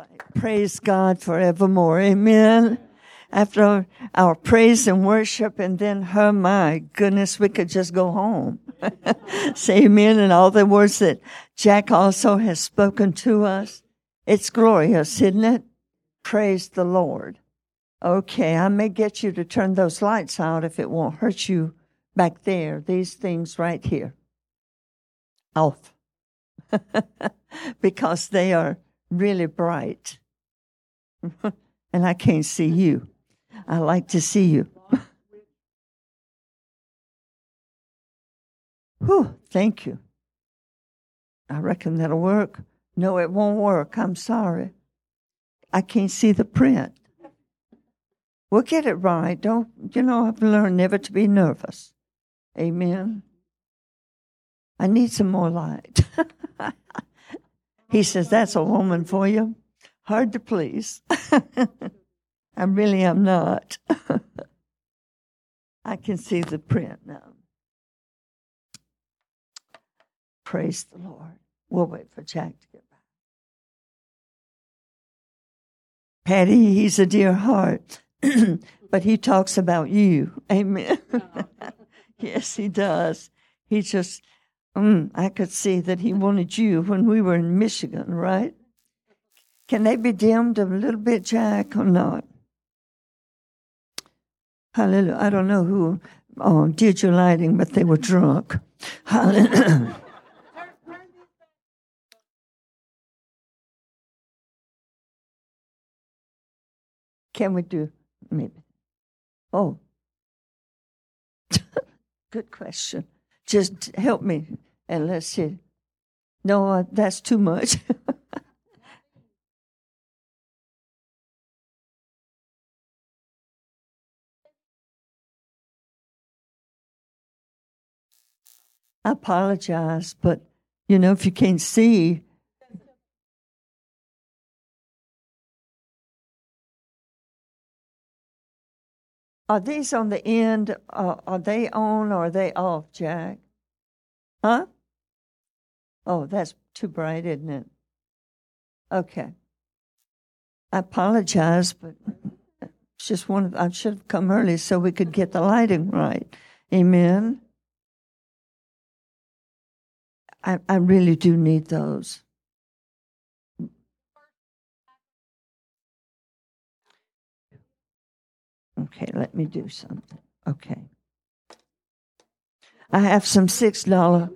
right. Praise God forevermore. Amen. After our praise and worship and then her, my goodness, we could just go home. Say amen. And all the words that Jack also has spoken to us. It's glorious, isn't it? Praise the Lord. Okay, I may get you to turn those lights out if it won't hurt you back there. These things right here. Off. Because they are really bright. And I can't see you. I like to see you. Whew, thank you. I reckon that'll work. No, it won't work. I'm sorry. I can't see the print. We'll get it right. I've learned never to be nervous. Amen. I need some more light. He says, that's a woman for you. Hard to please. I really am not. I can see the print now. Praise the Lord. We'll wait for Jack to get back. Patty, he's a dear heart, but he talks about you. Amen. Yes, he does. He just, I could see that he wanted you when we were in Michigan, right? Can they be dimmed a little bit, Jack, or not? Hallelujah. I don't know who did your lighting, but they were drunk. Hallelujah. Can we do maybe? Oh, good question. Just help me and let's see. No, that's too much. I apologize, but if you can't see. Are these on the end? Are they on or are they off, Jack? Huh? Oh, that's too bright, isn't it? Okay. I apologize, but it's just I should have come early so we could get the lighting right. Amen. I really do need those. Okay, let me do something. Okay. I have some $6.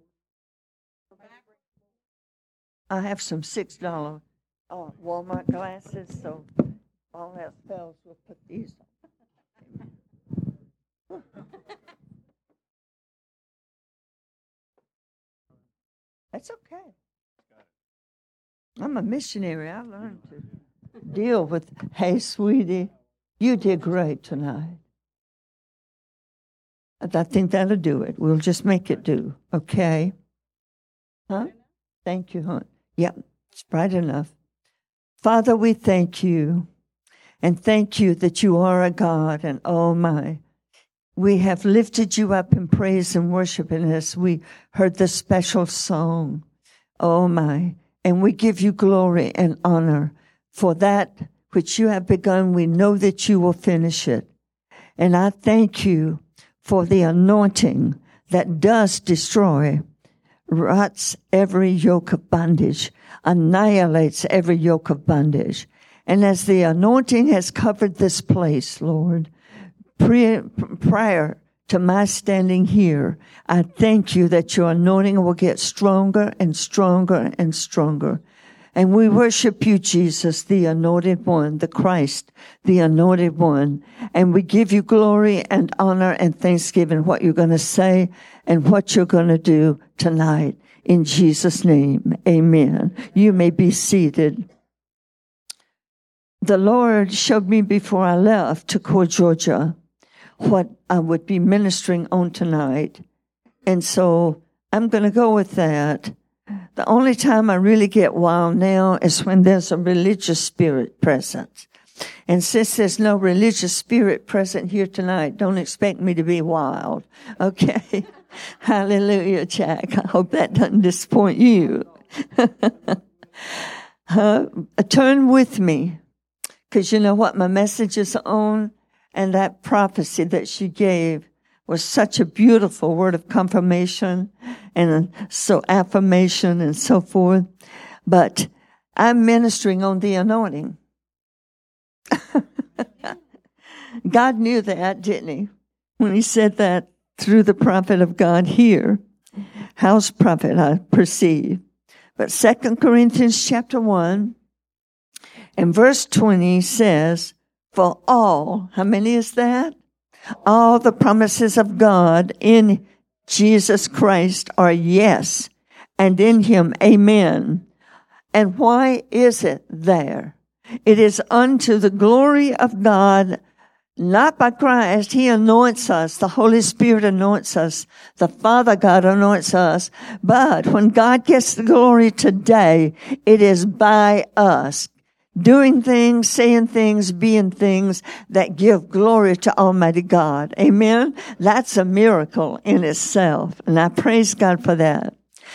I have some $6 Walmart glasses, so all else fails, we'll put these on. That's okay. I'm a missionary. I learned to deal with, hey, sweetie, you did great tonight. I think that'll do it. We'll just make it do, okay? Huh? Thank you, hon. Yep, it's bright enough. Father, we thank you, and thank you that you are a God, and oh my, we have lifted you up in praise and worship, and as we heard the special song, oh my, and we give you glory and honor for that which you have begun. We know that you will finish it. And I thank you for the anointing that does destroy, rots every yoke of bondage, annihilates every yoke of bondage. And as the anointing has covered this place, Lord, prior to my standing here, I thank you that your anointing will get stronger and stronger and stronger. And we worship you, Jesus, the anointed one, the Christ, the anointed one. And we give you glory and honor and thanksgiving, what you're going to say and what you're going to do tonight. In Jesus' name, amen. You may be seated. The Lord showed me before I left to Core, Georgia, what I would be ministering on tonight. And so I'm going to go with that. The only time I really get wild now is when there's a religious spirit present. And since there's no religious spirit present here tonight, don't expect me to be wild. Okay? Hallelujah, Jack. I hope that doesn't disappoint you. turn with me, because you know what my message is on, and that prophecy that she gave was such a beautiful word of confirmation and so affirmation and so forth. But I'm ministering on the anointing. God knew that, didn't he? When he said that through the prophet of God here, house prophet, I perceive. But 2 Corinthians chapter 1 and verse 20 says, for all, how many is that? All the promises of God in Jesus Christ are yes, and in him, amen. And why is it there? It is unto the glory of God, not by Christ. He anoints us. The Holy Spirit anoints us. The Father God anoints us. But when God gets the glory today, it is by us. Doing things, saying things, being things that give glory to Almighty God. Amen? That's a miracle in itself. And I praise God for that.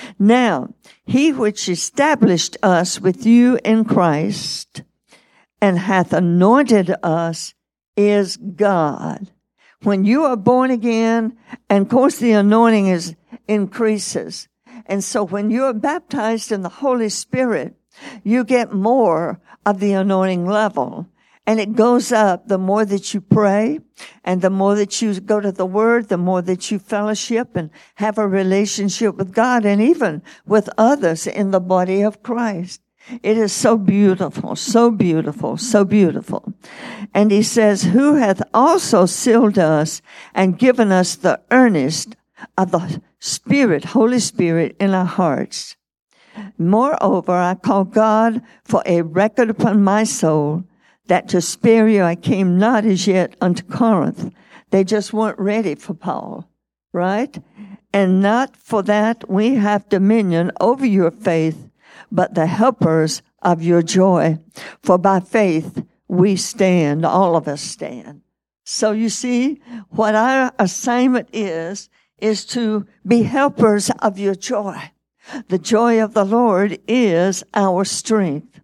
Now, he which established us with you in Christ and hath anointed us is God. When you are born again, and of course the anointing increases. And so when you are baptized in the Holy Spirit, you get more of the anointing level. And it goes up the more that you pray and the more that you go to the Word, the more that you fellowship and have a relationship with God and even with others in the body of Christ. It is so beautiful, so beautiful, so beautiful. And he says, who hath also sealed us and given us the earnest of the Spirit, Holy Spirit in our hearts. Moreover, I call God for a record upon my soul that to spare you I came not as yet unto Corinth. They just weren't ready for Paul, right? And not for that we have dominion over your faith, but the helpers of your joy. For by faith we stand, all of us stand. So you see, what our assignment is to be helpers of your joy. The joy of the Lord is our strength.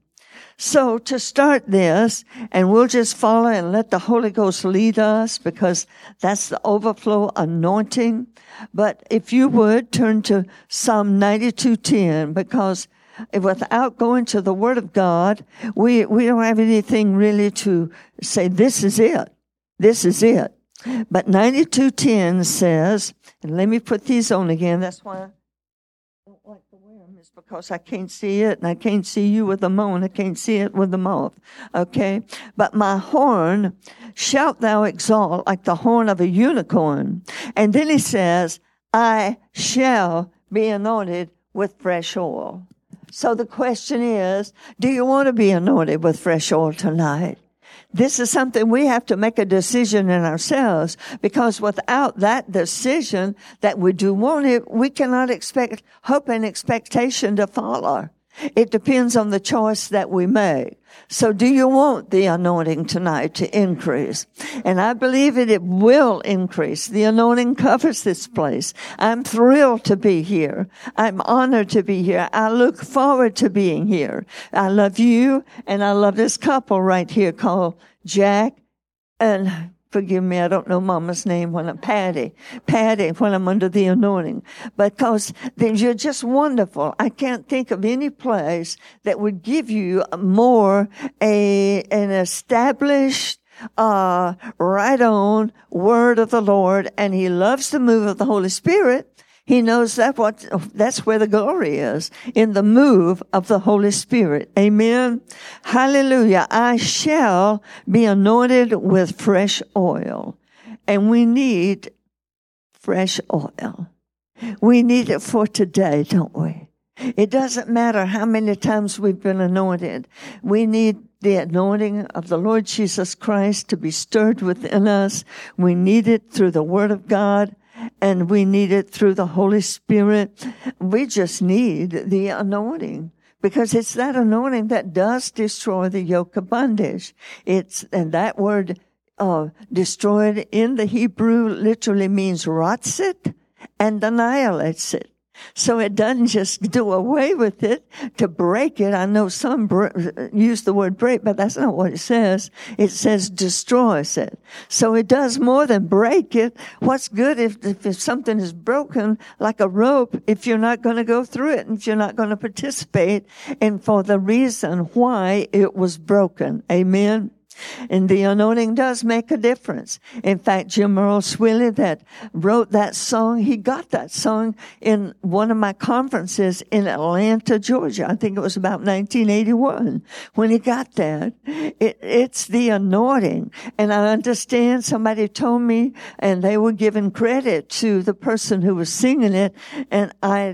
So to start this, and we'll just follow and let the Holy Ghost lead us because that's the overflow anointing. But if you would turn to Psalm 92:10, because without going to the Word of God, we don't have anything really to say, this is it. This is it. But 92:10 says, and let me put these on again. That's why I don't like to wear them, is because I can't see it, and I can't see you with the moan. I can't see it with the mouth. Okay? But my horn shalt thou exalt like the horn of a unicorn. And then he says, I shall be anointed with fresh oil. So the question is, do you want to be anointed with fresh oil tonight? This is something we have to make a decision in ourselves, because without that decision that we do want it, we cannot expect hope and expectation to follow. It depends on the choice that we make. So do you want the anointing tonight to increase? And I believe it will increase. The anointing covers this place. I'm thrilled to be here. I'm honored to be here. I look forward to being here. I love you, and I love this couple right here called Jack and forgive me, I don't know Mama's name when I'm Patty, when I'm under the anointing. Because you're just wonderful. I can't think of any place that would give you more an established, right on word of the Lord. And he loves the move of the Holy Spirit. He knows that's where the glory is, in the move of the Holy Spirit. Amen. Hallelujah. I shall be anointed with fresh oil. And we need fresh oil. We need it for today, don't we? It doesn't matter how many times we've been anointed. We need the anointing of the Lord Jesus Christ to be stirred within us. We need it through the Word of God. And we need it through the Holy Spirit. We just need the anointing, because it's that anointing that does destroy the yoke of bondage. And that word destroyed in the Hebrew literally means rots it and annihilates it. So it doesn't just do away with it to break it. I know some use the word break, but that's not what it says. It says destroys it. So it does more than break it. What's good if something is broken like a rope, if you're not going to go through it and if you're not going to participate and for the reason why it was broken. Amen. And the anointing does make a difference. In fact, Jim Earl Swilly that wrote that song, he got that song in one of my conferences in Atlanta, Georgia. I think it was about 1981 when he got that. It's the anointing. And I understand somebody told me, and they were giving credit to the person who was singing it, and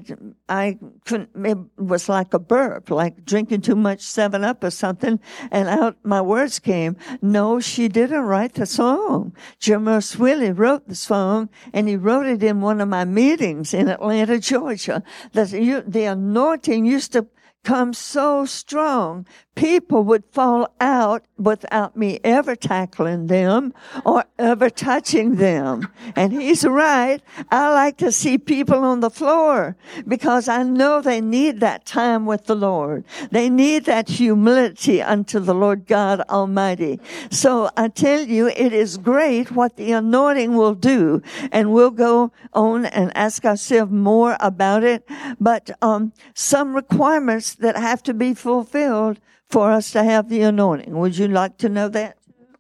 I couldn't, it was like a burp, like drinking too much 7-Up or something, and out my words came. No, she didn't write the song. Jim Earl Swilly wrote the song, and he wrote it in one of my meetings in Atlanta, Georgia. The anointing used to come so strong, people would fall out without me ever tackling them or ever touching them. And he's right. I like to see people on the floor because I know they need that time with the Lord. They need that humility unto the Lord God Almighty. So I tell you, it is great what the anointing will do. And we'll go on and ask ourselves more about it. But some requirements that have to be fulfilled for us to have the anointing. Would you like to know that?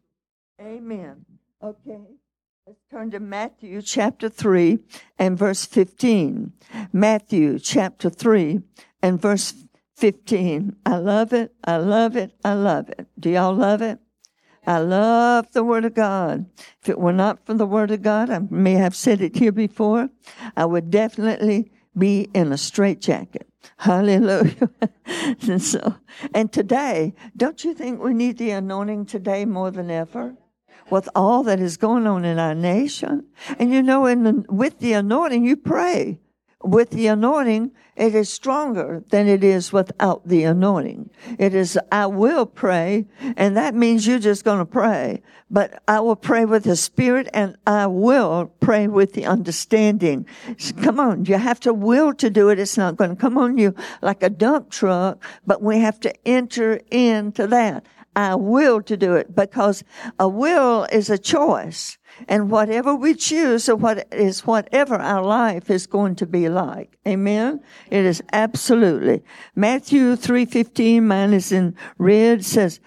Amen. Okay. Let's turn to Matthew chapter 3 and verse 15. Matthew chapter 3 and verse 15. I love it. I love it. I love it. Do y'all love it? I love the Word of God. If it were not for the Word of God, I may have said it here before, I would definitely be in a straitjacket. Hallelujah. And today, don't you think we need the anointing today more than ever? With all that is going on in our nation. And you know, with the anointing, you pray. With the anointing, it is stronger than it is without the anointing. It is, I will pray, and that means you're just going to pray. But I will pray with the Spirit, and I will pray with the understanding. So come on, you have to will to do it. It's not going to come on you like a dump truck, but we have to enter into that. I will to do it, because a will is a choice. And whatever we choose is whatever our life is going to be like. Amen? It is absolutely. Matthew 3:15, mine is in red, says,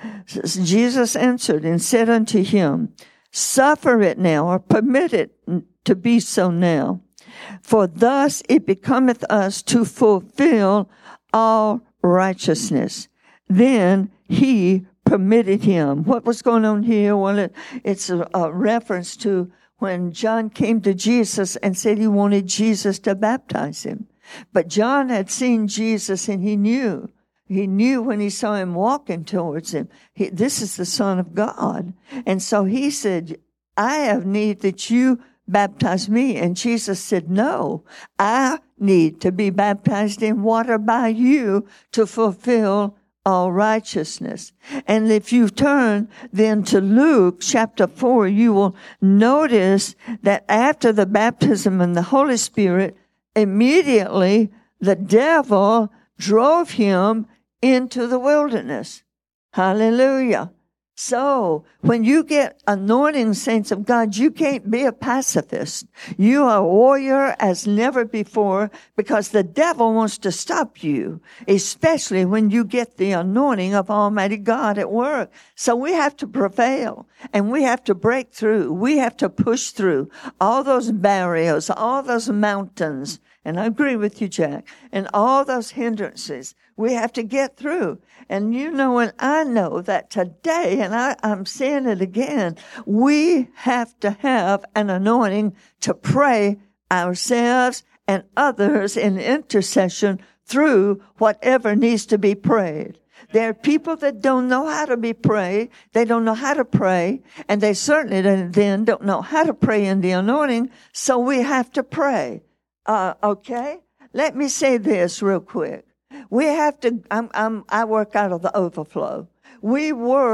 Jesus answered and said unto him, suffer it now, or permit it to be so now. For thus it becometh us to fulfill all righteousness. Then he permitted him. What was going on here? Well, it's a reference to when John came to Jesus and said he wanted Jesus to baptize him. But John had seen Jesus and he knew when he saw him walking towards him, this is the Son of God. And so he said, I have need that you baptize me. And Jesus said, no, I need to be baptized in water by you to fulfill all righteousness. And if you turn then to Luke chapter 4, you will notice that after the baptism in the Holy Spirit, immediately the devil drove him into the wilderness. Hallelujah. So, when you get anointing, saints of God, you can't be a pacifist. You are a warrior as never before, because the devil wants to stop you, especially when you get the anointing of Almighty God at work. So we have to prevail, and we have to break through. We have to push through all those barriers, all those mountains. And I agree with you, Jack. And all those hindrances we have to get through. And you know, and I know that today, and I'm saying it again, we have to have an anointing to pray ourselves and others in intercession through whatever needs to be prayed. There are people that don't know how to be prayed. They don't know how to pray. And they certainly then don't know how to pray in the anointing. So we have to pray. Okay? Let me say this real quick. We have to, I work out of the overflow. We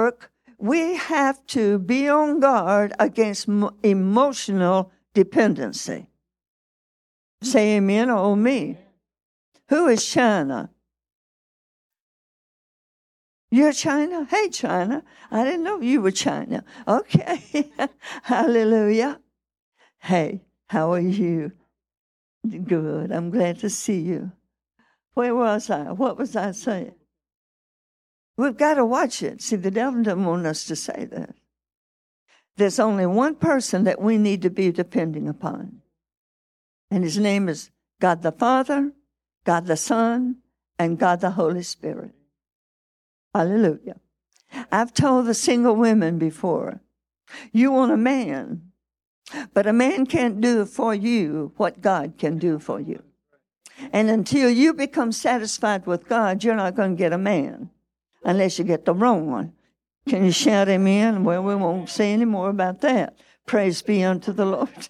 have to be on guard against emotional dependency. Say amen or me. Who is China? You're China? Hey, China. I didn't know you were China. Okay. Hallelujah. Hey, how are you? Good. I'm glad to see you. Where was I? What was I saying? We've got to watch it. See, the devil doesn't want us to say that. There's only one person that we need to be depending upon. And his name is God the Father, God the Son, and God the Holy Spirit. Hallelujah. I've told the single women before, you want a man, but a man can't do for you what God can do for you. And until you become satisfied with God, you're not going to get a man unless you get the wrong one. Can you shout amen? Well, we won't say any more about that. Praise be unto the Lord.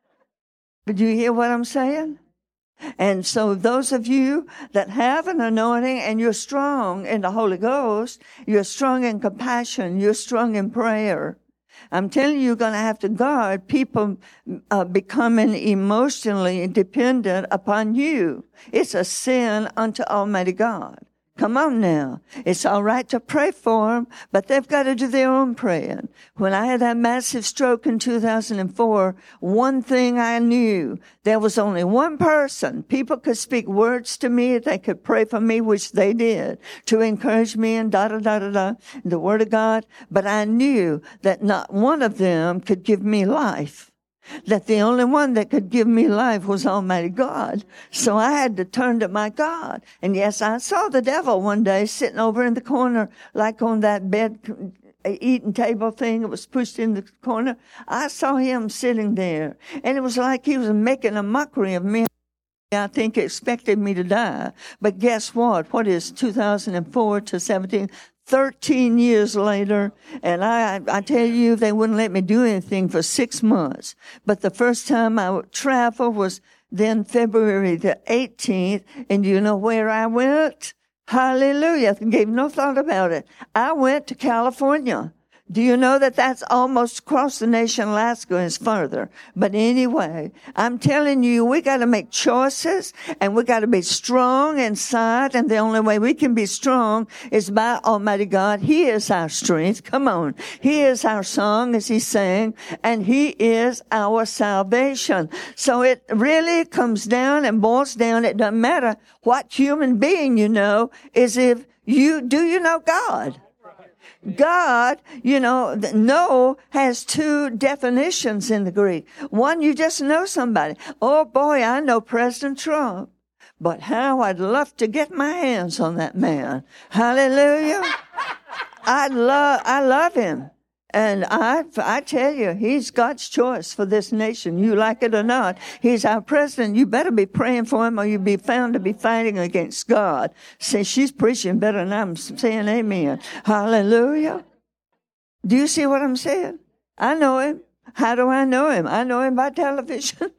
But you hear what I'm saying? And so those of you that have an anointing and you're strong in the Holy Ghost, you're strong in compassion, you're strong in prayer, I'm telling you, you're going to have to guard people becoming emotionally dependent upon you. It's a sin unto Almighty God. Come on now. It's all right to pray for them, but they've got to do their own praying. When I had that massive stroke in 2004, one thing I knew, there was only one person. People could speak words to me. They could pray for me, which they did, to encourage me and the Word of God. But I knew that not one of them could give me life. That the only one that could give me life was Almighty God. So I had to turn to my God. And yes, I saw the devil one day sitting over in the corner, like on that bed eating table thing that was pushed in the corner. I saw him sitting there. And it was like he was making a mockery of me. I think he expected me to die. But guess what? What is 2004 to 17? 13 years later, and I tell you, they wouldn't let me do anything for 6 months. But the first time I would travel was then February the 18th, and you know where I went? Hallelujah. I gave no thought about it. I went to California. Do you know that that's almost across the nation? Alaska is further. But anyway, I'm telling you, we got to make choices and we got to be strong inside. And the only way we can be strong is by Almighty God. He is our strength. Come on. He is our song, as he sang, and he is our salvation. So it really comes down and boils down. It doesn't matter what human being you know, is if you know God. God, know has two definitions in the Greek. One, you just know somebody. Oh boy, I know President Trump. But how I'd love to get my hands on that man. Hallelujah. I love him. And I tell you, he's God's choice for this nation. You like it or not. He's our president. You better be praying for him or you'll be found to be fighting against God. Say, she's preaching better than I'm saying amen. Hallelujah. Do you see what I'm saying? I know him. How do I know him? I know him by television.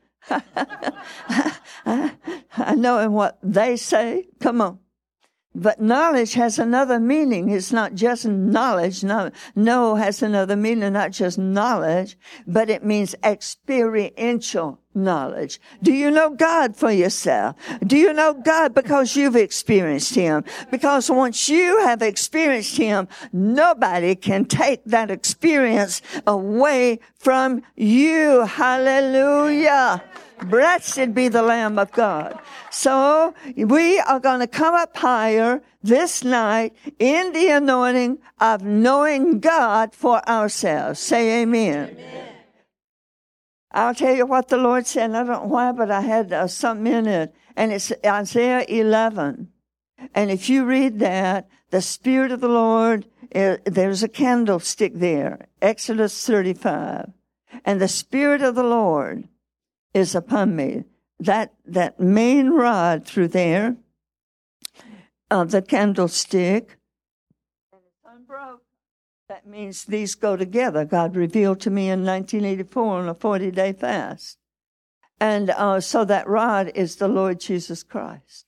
I know him what they say. Come on. But knowledge has another meaning. It's not just knowledge. No has another meaning, not just knowledge, but it means experiential knowledge. Do you know God for yourself? Do you know God because you've experienced him? Because once you have experienced him, nobody can take that experience away from you. Hallelujah. Blessed be the Lamb of God. So we are going to come up higher this night in the anointing of knowing God for ourselves. Say amen. Amen. I'll tell you what the Lord said. I don't know why, but I had something in it. And it's Isaiah 11. And if you read that, the Spirit of the Lord, there's a candlestick there. Exodus 35. And the Spirit of the Lord is upon me. That main rod through there, the candlestick, and it's unbroken. That means these go together. God revealed to me in 1984 on a 40-day fast. And so that rod is the Lord Jesus Christ.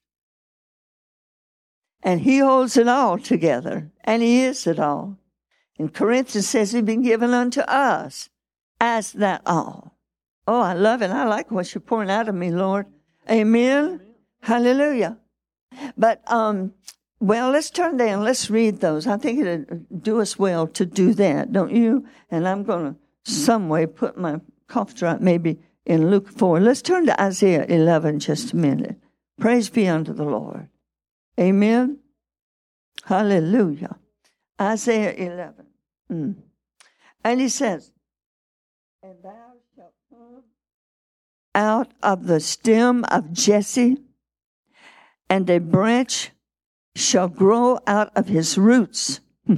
And he holds it all together. And he is it all. And Corinthians says he's been given unto us as that all. Oh, I love it. I like what you're pouring out of me, Lord. Amen. Hallelujah. But, well, let's turn there and let's read those. I think it'd do us well to do that, don't you? And I'm going to some way put my cough drop maybe in Luke 4. Let's turn to Isaiah 11 just a minute. Praise be unto the Lord. Amen. Hallelujah. Isaiah 11. And he says, and thou shalt come out of the stem of Jesse, and a branch shall grow out of his roots.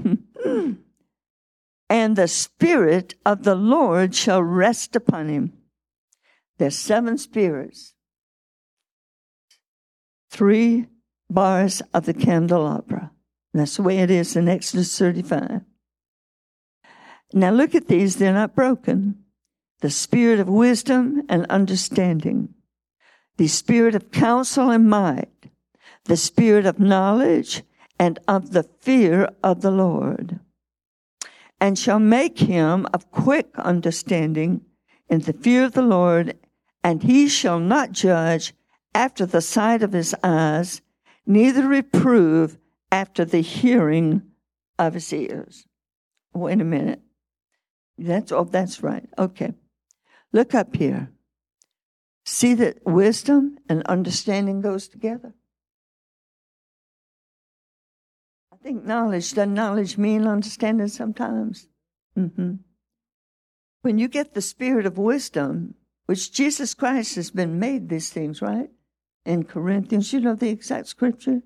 And the Spirit of the Lord shall rest upon him. There's 7 spirits. 3 bars of the candelabra. That's the way it is in Exodus 35. Now look at these. They're not broken. The spirit of wisdom and understanding. The spirit of counsel and might. The spirit of knowledge and of the fear of the Lord. And shall make him of quick understanding in the fear of the Lord, and he shall not judge after the sight of his eyes, neither reprove after the hearing of his ears. Wait a minute. That's right. Okay. Look up here. See that wisdom and understanding goes together? I think doesn't knowledge mean understanding sometimes? When you get the spirit of wisdom, which Jesus Christ has been made these things, right? In Corinthians, you know the exact scripture?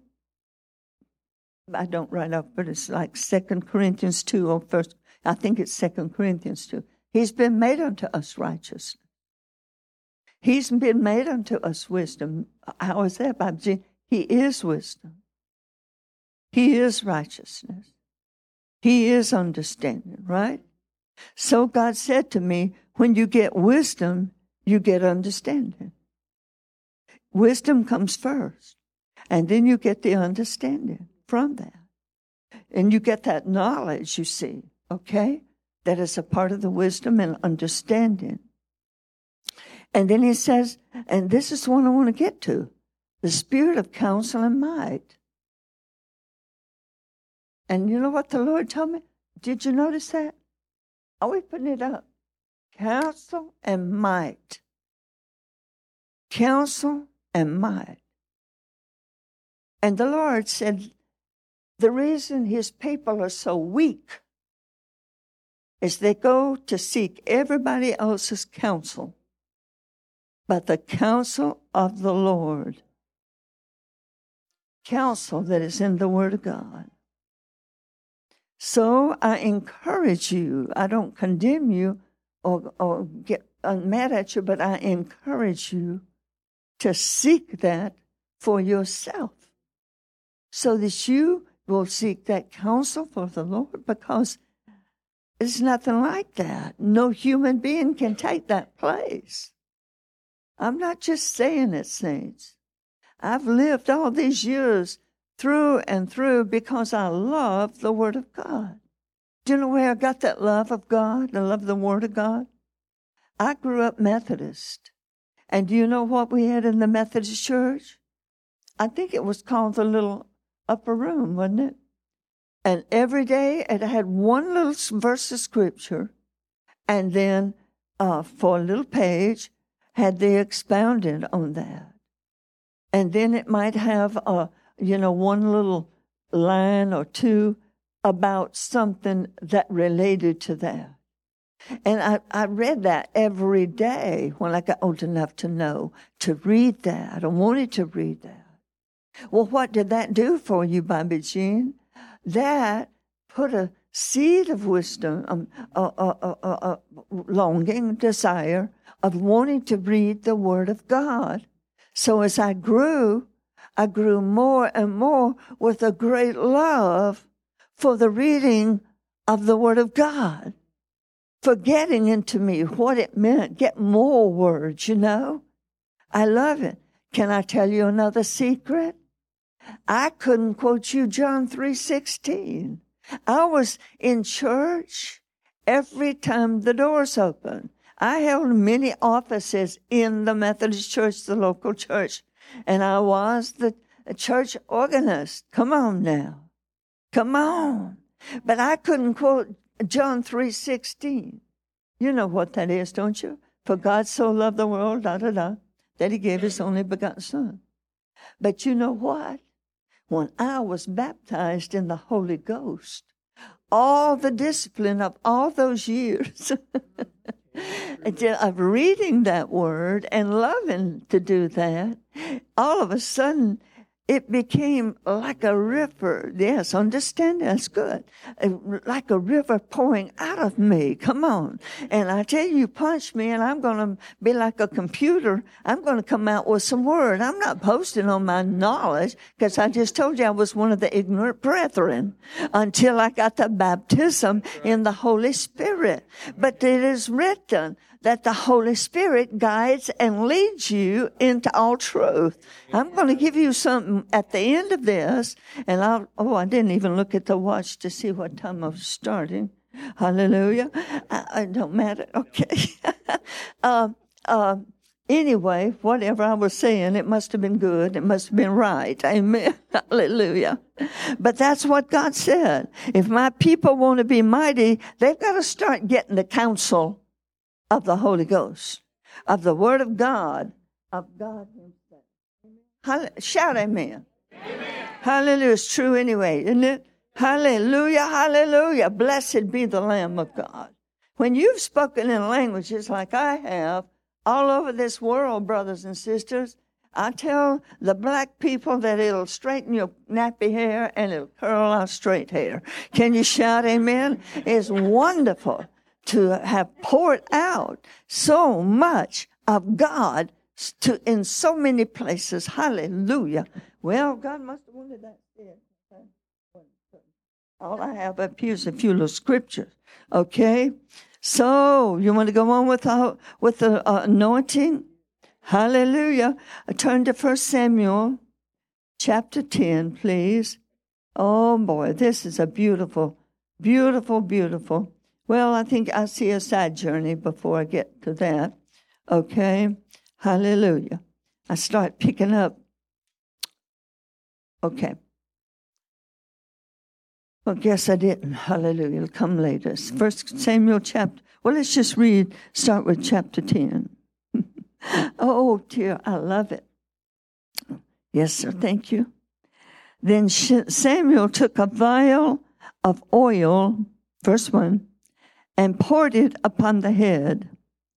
I don't write up, but it's like 2 Corinthians 2 or first. I think it's 2 Corinthians 2. He's been made unto us righteousness. He's been made unto us wisdom. How is that, Bob G? He is wisdom. He is righteousness. He is understanding, right? So God said to me, when you get wisdom, you get understanding. Wisdom comes first, and then you get the understanding from that. And you get that knowledge, you see, okay? That is a part of the wisdom and understanding. And then he says, and this is what I want to get to, the spirit of counsel and might. And you know what the Lord told me? Did you notice that? Are we putting it up? Counsel and might. Counsel and might. And the Lord said, the reason his people are so weak is they go to seek everybody else's counsel, but the counsel of the Lord. Counsel that is in the Word of God. So I encourage you, I don't condemn you or get mad at you, but I encourage you to seek that for yourself so that you will seek that counsel for the Lord, because it's nothing like that. No human being can take that place. I'm not just saying it, saints. I've lived all these years through and through because I love the Word of God. Do you know where I got that love of God, the love of the Word of God? I grew up Methodist. And do you know what we had in the Methodist church? I think it was called the little upper room, wasn't it? And every day it had one little verse of scripture, and then for a little page had they expounded on that. And then it might have one little line or two about something that related to that. And I read that every day when I got old enough to know to read that. I wanted to read that. Well, what did that do for you, Bobby Jean? That put a seed of wisdom, longing, desire of wanting to read the Word of God. So as I grew more and more with a great love for the reading of the Word of God, for getting into me what it meant, get more words, you know. I love it. Can I tell you another secret? I couldn't quote you John 3:16. I was in church every time the doors opened. I held many offices in the Methodist church, the local church, and I was a church organist. Come on now. Come on. But I couldn't quote John 3:16. You know what that is, don't you? For God so loved the world, that he gave his only begotten Son. But you know what? When I was baptized in the Holy Ghost, all the discipline of all those years of reading that word and loving to do that, all of a sudden it became like a river. Yes, understand that's good. Like a river pouring out of me. Come on. And I tell you, punch me and I'm going to be like a computer. I'm going to come out with some word. I'm not posting on my knowledge because I just told you I was one of the ignorant brethren until I got the baptism in the Holy Spirit. But it is written that the Holy Spirit guides and leads you into all truth. I'm going to give you something at the end of this, and I didn't even look at the watch to see what time I was starting. Hallelujah. It don't matter. Okay. Anyway, whatever I was saying, it must have been good. It must have been right. Amen. Hallelujah. But that's what God said. If my people want to be mighty, they've got to start getting the counsel of the Holy Ghost, of the Word of God, of God Himself. Shout amen. Amen. Hallelujah. It's true anyway, isn't it? Hallelujah, hallelujah. Blessed be the Lamb of God. When you've spoken in languages like I have all over this world, brothers and sisters, I tell the black people that it'll straighten your nappy hair and it'll curl our straight hair. Can you shout amen? It's wonderful to have poured out so much of God in so many places. Hallelujah. Well, God must have wanted that said. All I have up here is a few little scriptures. Okay? So, you want to go on with the anointing? Hallelujah. Turn to 1 Samuel chapter 10, please. Oh, boy, this is a beautiful, beautiful, beautiful. Well, I think I see a side journey before I get to that. Okay? Hallelujah. I start picking up. Okay. Well, guess I didn't. Hallelujah. It'll come later. 1 Samuel chapter. Well, let's just start with chapter 10. Oh, dear, I love it. Yes, sir. Thank you. Then Samuel took a vial of oil, verse 1, and poured it upon the head,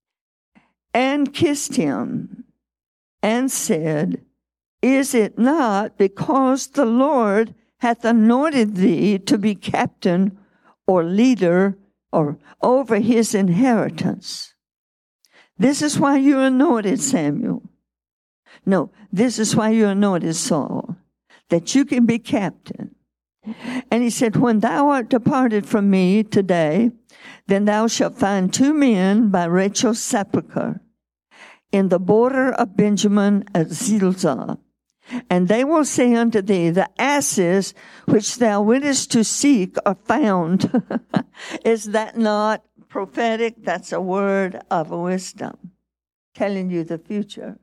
and kissed him, and said, Is it not because the Lord hath anointed thee to be captain or leader or over his inheritance? This is why you anointed Samuel. No, this is why you anointed Saul, that you can be captain. And he said, When thou art departed from me today, then thou shalt find 2 men by Rachel's sepulchre in the border of Benjamin at Zelzah. And they will say unto thee, The asses which thou wentest to seek are found. Is that not prophetic? That's a word of wisdom, telling you the future.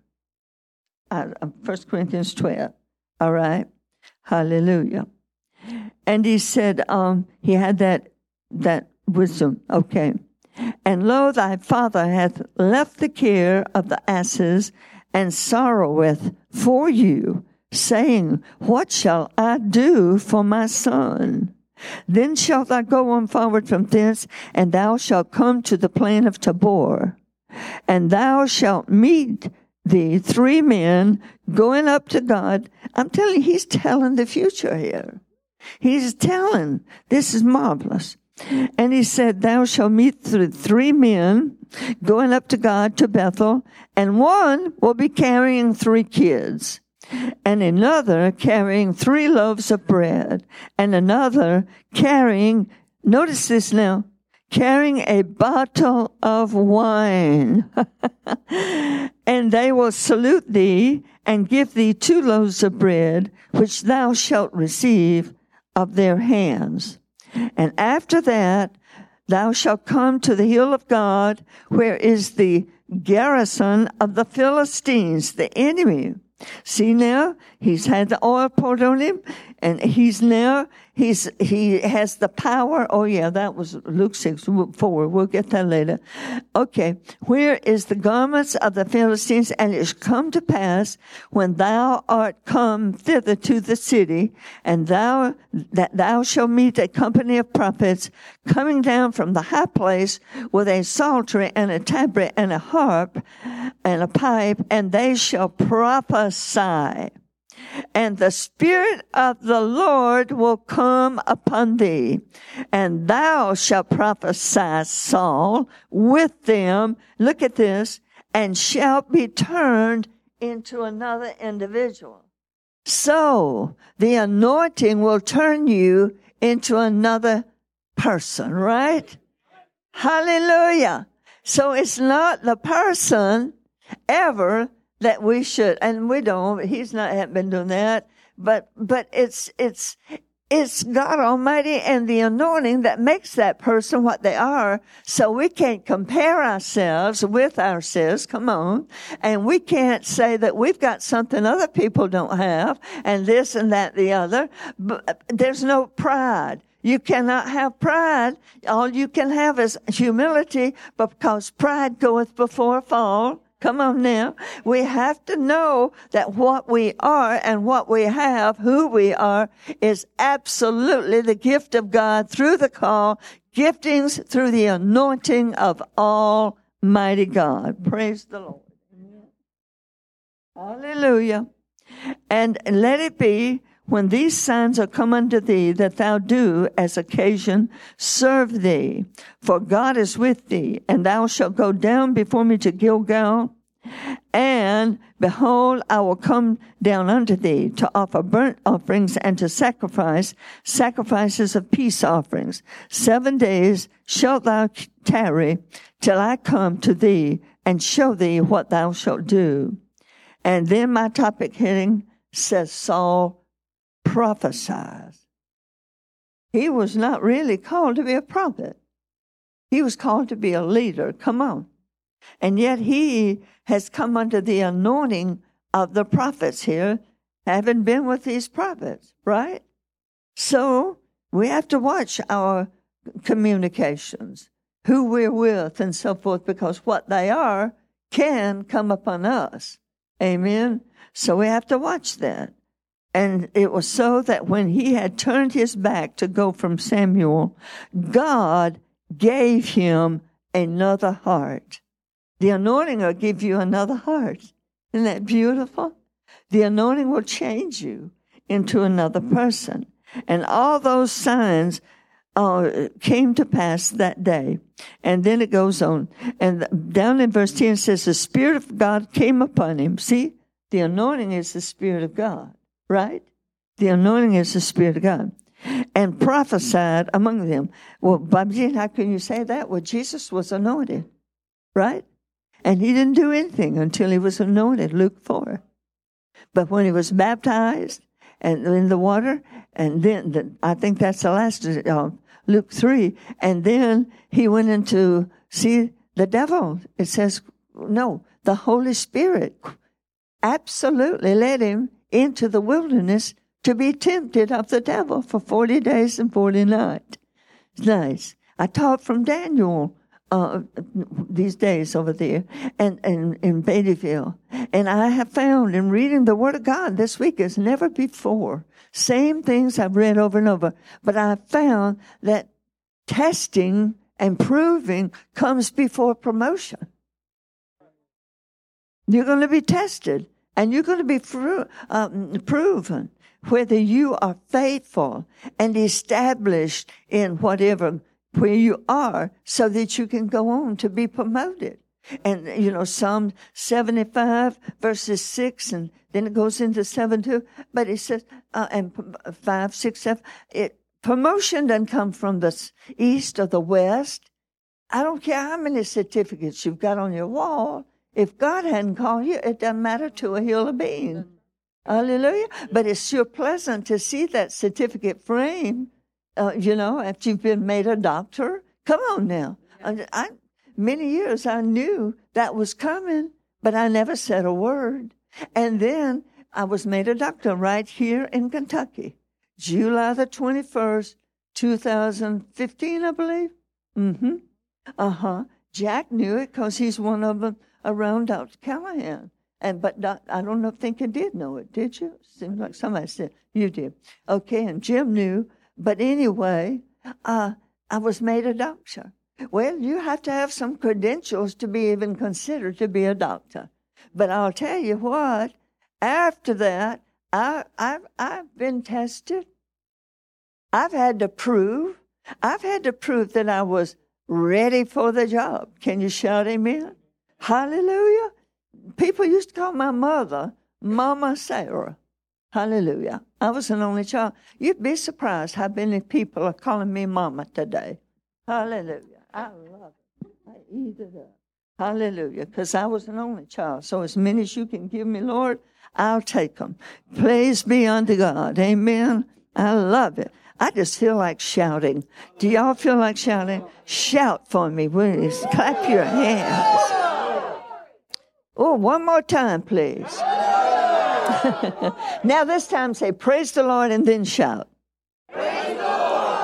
1 Corinthians 12. All right. Hallelujah. And he said, he had that wisdom. Okay. And lo, thy father hath left the care of the asses and sorroweth for you, saying, What shall I do for my son? Then shalt thou go on forward from thence, and thou shalt come to the plain of Tabor, and thou shalt meet thee 3 men going up to God. I'm telling you, he's telling the future here. He's telling, this is marvelous. And he said, Thou shalt meet 3 men going up to God to Bethel, and one will be carrying 3 kids, and another carrying 3 loaves of bread, and another carrying, notice this now, carrying a bottle of wine. And they will salute thee and give thee 2 loaves of bread, which thou shalt receive of their hands. And after that, thou shalt come to the hill of God, where is the garrison of the Philistines, the enemy. See now, he's had the oil poured on him, and he has the power. Oh yeah, that was Luke 6:4. We'll get that later. Okay, where is the garments of the Philistines? And it shall come to pass when thou art come thither to the city, and that thou shalt meet a company of prophets coming down from the high place with a psaltery and a tabret and a harp and a pipe, and they shall prophesy. And the Spirit of the Lord will come upon thee, and thou shalt prophesy, Saul, with them. Look at this, and shalt be turned into another individual. So the anointing will turn you into another person, right? Hallelujah. So it's not the person ever that we should, and we don't. He's not haven't been doing that, but it's God Almighty and the anointing that makes that person what they are. So we can't compare ourselves with ourselves. Come on, and we can't say that we've got something other people don't have, and this and that, the other. But there's no pride. You cannot have pride. All you can have is humility, because pride goeth before a fall. Come on now. We have to know that what we are and what we have, who we are, is absolutely the gift of God through the call, giftings through the anointing of Almighty God. Praise the Lord. Hallelujah. And let it be, when these signs are come unto thee, that thou do, as occasion, serve thee. For God is with thee, and thou shalt go down before me to Gilgal. And behold, I will come down unto thee to offer burnt offerings and to sacrifices of peace offerings. 7 days shalt thou tarry till I come to thee and show thee what thou shalt do. And then my topic heading says, Saul prophesies. He was not really called to be a prophet. He was called to be a leader. Come on. And yet he has come under the anointing of the prophets here, having been with these prophets, right? So we have to watch our communications, who we're with and so forth, because what they are can come upon us. Amen? So we have to watch that. And it was so that when he had turned his back to go from Samuel, God gave him another heart. The anointing will give you another heart. Isn't that beautiful? The anointing will change you into another person. And all those signs came to pass that day. And then it goes on. And down in verse 10 it says, the Spirit of God came upon him. See, the anointing is the Spirit of God. Right? The anointing is the Spirit of God. And prophesied among them. Well, Babji, how can you say that? Well, Jesus was anointed. Right? And he didn't do anything until he was anointed, Luke 4. But when he was baptized and in the water, and then I think that's the last, Luke 3, and then he went into see the devil. It says, no, the Holy Spirit absolutely led him into the wilderness to be tempted of the devil for 40 days and 40 nights. Nice. I taught from Daniel these days over there and in Beattyville. And I have found in reading the Word of God this week as never before, same things I've read over and over, but I found that testing and proving comes before promotion. You're going to be tested. And you're going to be proven whether you are faithful and established in whatever, where you are, so that you can go on to be promoted. And, Psalm 75, verses 6, and then it goes into 7, 2. But it says, and 5, 6, 7, promotion doesn't come from the east or the west. I don't care how many certificates you've got on your wall. If God hadn't called you, it doesn't matter to a hill of beans. Hallelujah. But it's sure pleasant to see that certificate frame, after you've been made a doctor. Come on now. Many years I knew that was coming, but I never said a word. And then I was made a doctor right here in Kentucky. July the 21st, 2015, I believe. Mm-hmm. Jack knew it because he's one of them around Dr. Callahan. But I don't think you did know it, did you? Seems like somebody said you did. Okay, and Jim knew. But anyway, I was made a doctor. Well, you have to have some credentials to be even considered to be a doctor. But I'll tell you what, after that, I've been tested. I've had to prove that I was ready for the job. Can you shout amen? Hallelujah. People used to call my mother Mama Sarah. Hallelujah. I was an only child. You'd be surprised how many people are calling me Mama today. Hallelujah. I love it. I eat it up. Hallelujah. Because I was an only child. So as many as you can give me, Lord, I'll take them. Praise be unto God. Amen. I love it. I just feel like shouting. Do y'all feel like shouting? Shout for me, please. Clap your hands. Oh, one more time, please. Now this time say, praise the Lord, and then shout. Praise the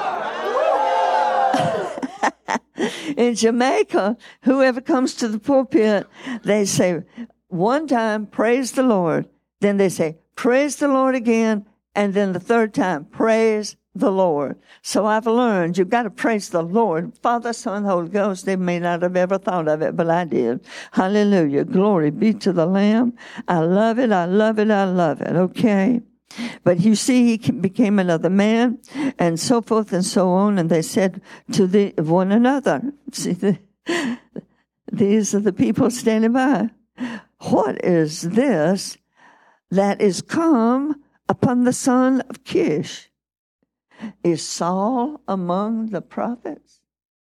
Lord. In Jamaica, whoever comes to the pulpit, they say one time, praise the Lord. Then they say, praise the Lord again. And then the third time, praise the Lord. So I've learned you've got to praise the Lord. Father, Son, Holy Ghost, they may not have ever thought of it, but I did. Hallelujah. Glory be to the Lamb. I love it. I love it. I love it. Okay. But you see, he became another man, and so forth and so on. And they said to one another, see, these are the people standing by. What is this that is come upon the son of Kish? Is Saul among the prophets?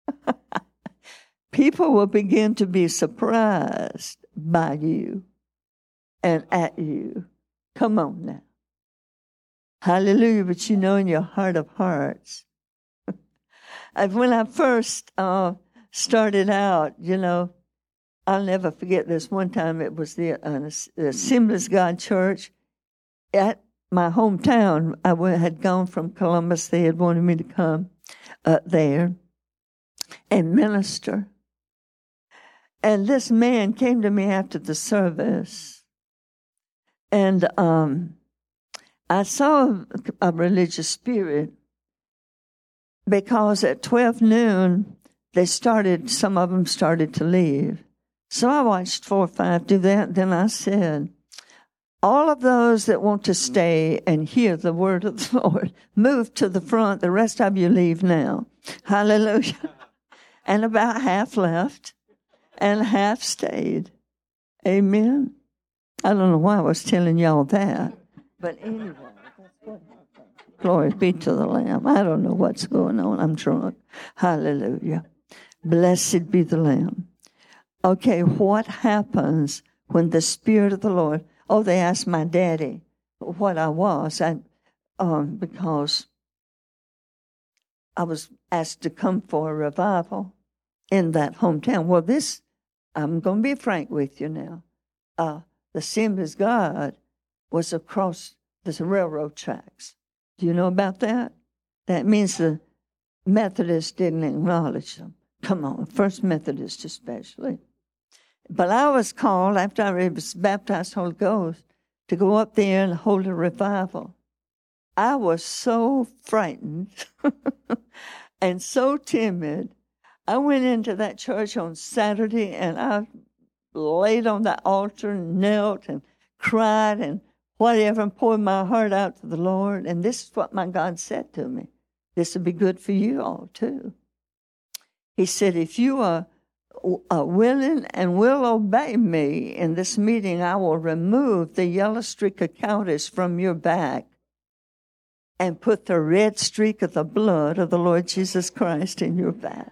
People will begin to be surprised by you and at you. Come on now. Hallelujah. But you know in your heart of hearts. When I first started out, I'll never forget this. One time it was the Assemblies of God Church at my hometown. I had gone from Columbus. They had wanted me to come there and minister. And this man came to me after the service. And I saw a religious spirit because at 12 noon, some of them started to leave. So I watched 4 or 5 do that. Then I said, all of those that want to stay and hear the word of the Lord, move to the front. The rest of you leave now. Hallelujah. And about half left and half stayed. Amen. I don't know why I was telling y'all that. But anyway, that's what happened. Glory be to the Lamb. I don't know what's going on. I'm drunk. Hallelujah. Blessed be the Lamb. Okay, what happens when the Spirit of the Lord... Oh, they asked my daddy what I was, because I was asked to come for a revival in that hometown. Well, I'm going to be frank with you now. The Assemblies of God was across the railroad tracks. Do you know about that? That means the Methodists didn't acknowledge them. Come on, First Methodist especially. But I was called, after I was baptized Holy Ghost, to go up there and hold a revival. I was so frightened and so timid. I went into that church on Saturday, and I laid on the altar and knelt and cried and whatever, and poured my heart out to the Lord. And this is what my God said to me. This will be good for you all, too. He said, if you are willing and will obey me in this meeting, I will remove the yellow streak of cowardice from your back and put the red streak of the blood of the Lord Jesus Christ in your back.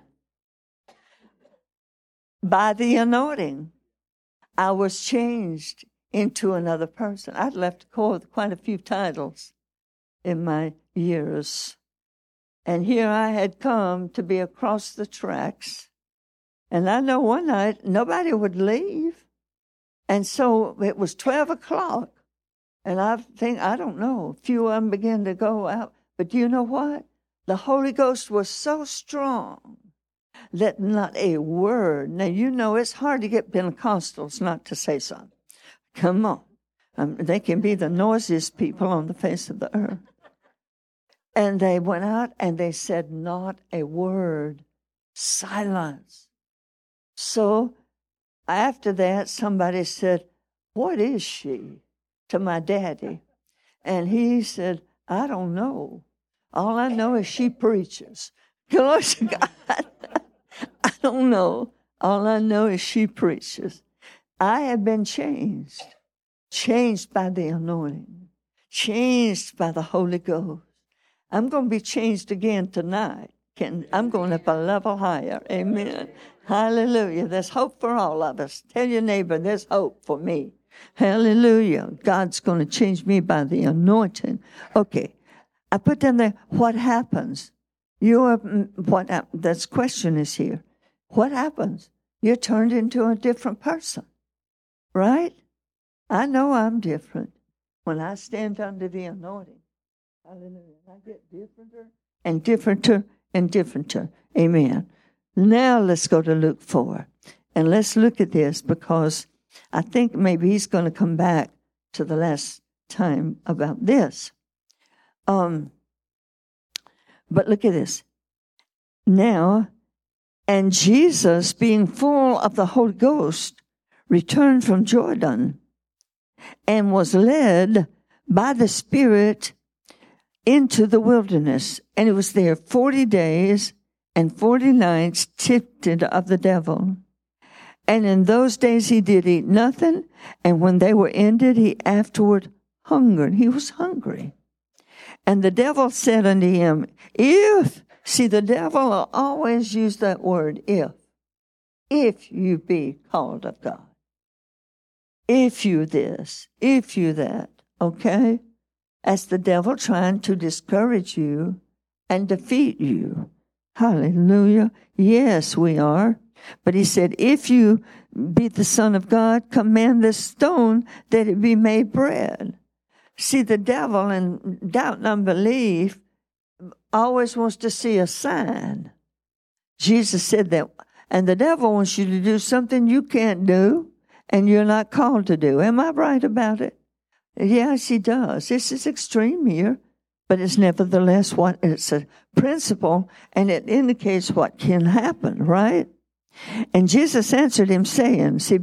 By the anointing, I was changed into another person. I'd left quite a few titles in my years. And here I had come to be across the tracks. And I know one night nobody would leave. And so it was 12 o'clock. And I don't know, a few of them began to go out. But do you know what? The Holy Ghost was so strong that not a word. Now, you know it's hard to get Pentecostals not to say something. Come on. They can be the noisiest people on the face of the earth. And they went out and they said not a word. Silence. So after that, somebody said, "What is she?" to my daddy. And he said, "I don't know. All I know is she preaches." Glory to God. I don't know. All I know is she preaches. I have been changed by the anointing, changed by the Holy Ghost. I'm going to be changed again tonight. I'm going up a level higher. Amen. Hallelujah. There's hope for all of us. Tell your neighbor, there's hope for me. Hallelujah. God's going to change me by the anointing. Okay. I put down there, what happens? This question is here. What happens? You're turned into a different person. Right? I know I'm different when I stand under the anointing. Hallelujah. I get differenter and differenter and differenter. Amen. Now let's go to Luke 4. And let's look at this because I think maybe he's going to come back to the last time about this. But look at this. Now, and Jesus, being full of the Holy Ghost, returned from Jordan and was led by the Spirit into the wilderness. And he was there 40 days and 40 nights tempted of the devil. And in those days he did eat nothing. And when they were ended, he afterward hungered. He was hungry. And the devil said unto him, see, the devil will always use that word, if you be called of God. If you this, if you that, okay? That's the devil trying to discourage you and defeat you. Hallelujah. Yes, we are. But he said, if you be the Son of God, command this stone that it be made bread. See, the devil in doubt and unbelief always wants to see a sign. Jesus said that. And the devil wants you to do something you can't do and you're not called to do. Am I right about it? Yes, he does. This is extreme here, but it's nevertheless it's a principle, and it indicates what can happen, right? And Jesus answered him, saying, see,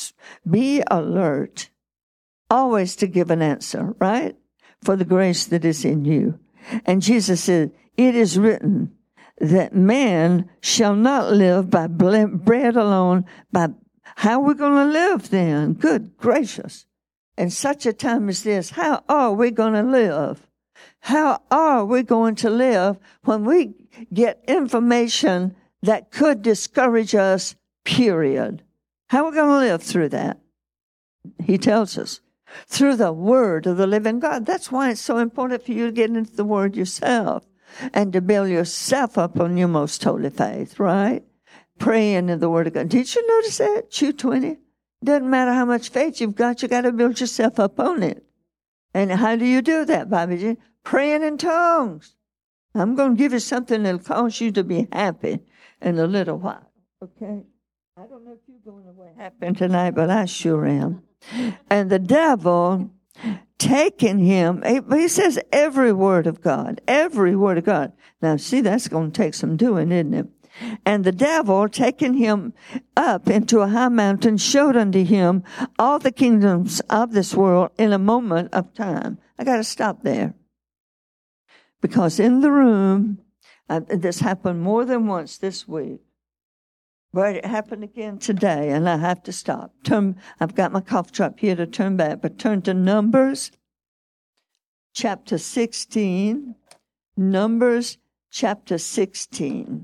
be alert, always to give an answer, right? For the grace that is in you. And Jesus said, it is written that man shall not live by bread alone, how are we going to live then? Good gracious. In such a time as this, how are we going to live? How are we going to live when we get information that could discourage us, period? How are we going to live through that? He tells us, through the word of the living God. That's why it's so important for you to get into the word yourself and to build yourself up on your most holy faith, right? Praying in the word of God. Did you notice that? Jude 20. Doesn't matter how much faith you've got, you got to build yourself up on it. And how do you do that, Bobby? Praying in tongues. I'm going to give you something that'll cause you to be happy in a little while. Okay? I don't know if you're going away happy tonight, but I sure am. And the devil taking him, he says every word of God, every word of God. Now, see, that's going to take some doing, isn't it? And the devil, taking him up into a high mountain, showed unto him all the kingdoms of this world in a moment of time. I got to stop there. Because in the room, this happened more than once this week. But it happened again today, and I have to stop. I've got my cough drop here to turn back, but turn to Numbers chapter 16. Numbers chapter 16.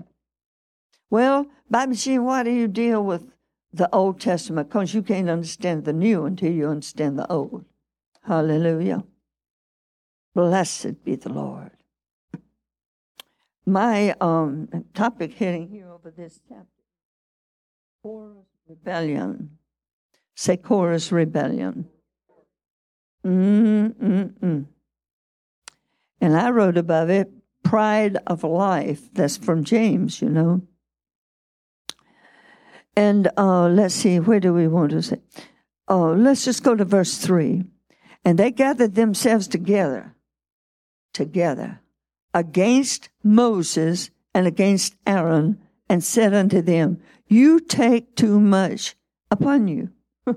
Well, Bible Jean, why do you deal with the Old Testament? Because you can't understand the new until you understand the old. Hallelujah. Blessed be the Lord. My topic heading here over this chapter, Korah's rebellion. Say Korah's rebellion. And I wrote above it, pride of life. That's from James, you know. And let's see, where do we want to say? Oh, let's just go to verse 3. And they gathered themselves together, against Moses and against Aaron, and said unto them, you take too much upon you.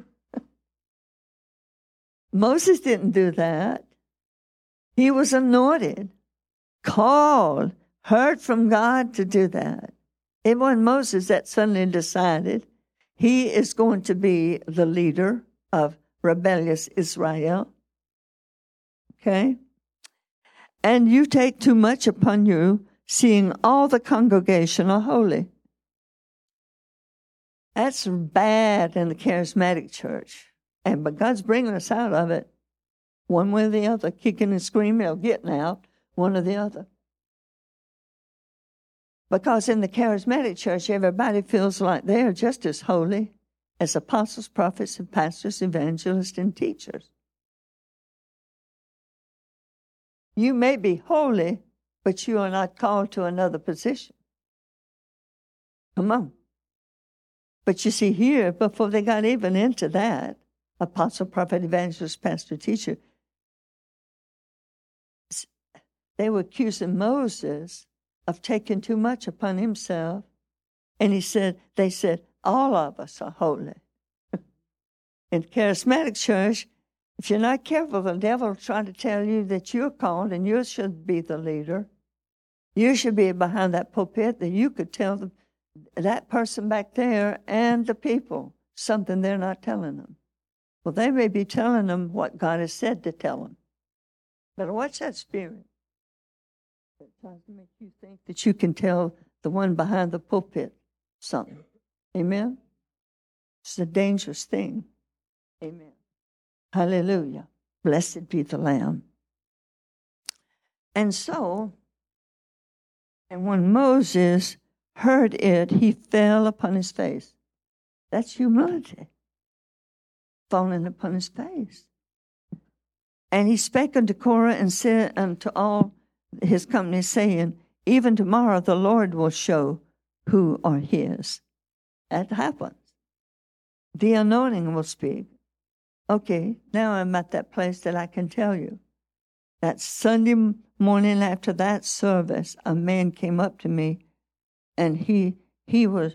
Moses didn't do that. He was anointed, called, heard from God to do that. It wasn't Moses that suddenly decided he is going to be the leader of rebellious Israel. Okay? And you take too much upon you, seeing all the congregation are holy. That's bad in the charismatic church. But God's bringing us out of it, one way or the other, kicking and screaming or getting out, one or the other. Because in the charismatic church, everybody feels like they are just as holy as apostles, prophets, and pastors, evangelists, and teachers. You may be holy, but you are not called to another position. Come on. But you see here, before they got even into that, apostle, prophet, evangelist, pastor, teacher, they were accusing Moses of taking too much upon himself. And they said, all of us are holy. In the charismatic church, if you're not careful, the devil will try to tell you that you're called and you should be the leader. You should be behind that pulpit, that you could tell that person back there and the people something they're not telling them. Well, they may be telling them what God has said to tell them. But watch that spirit. It tries to make you think that you can tell the one behind the pulpit something. Amen? It's a dangerous thing. Amen. Hallelujah. Blessed be the Lamb. And when Moses heard it, he fell upon his face. That's humility. Falling upon his face. And he spake unto Korah and said unto all his company, saying, even tomorrow the Lord will show who are his. That happens. The anointing will speak. Okay, now I'm at that place that I can tell you. That Sunday morning after that service, a man came up to me, and he was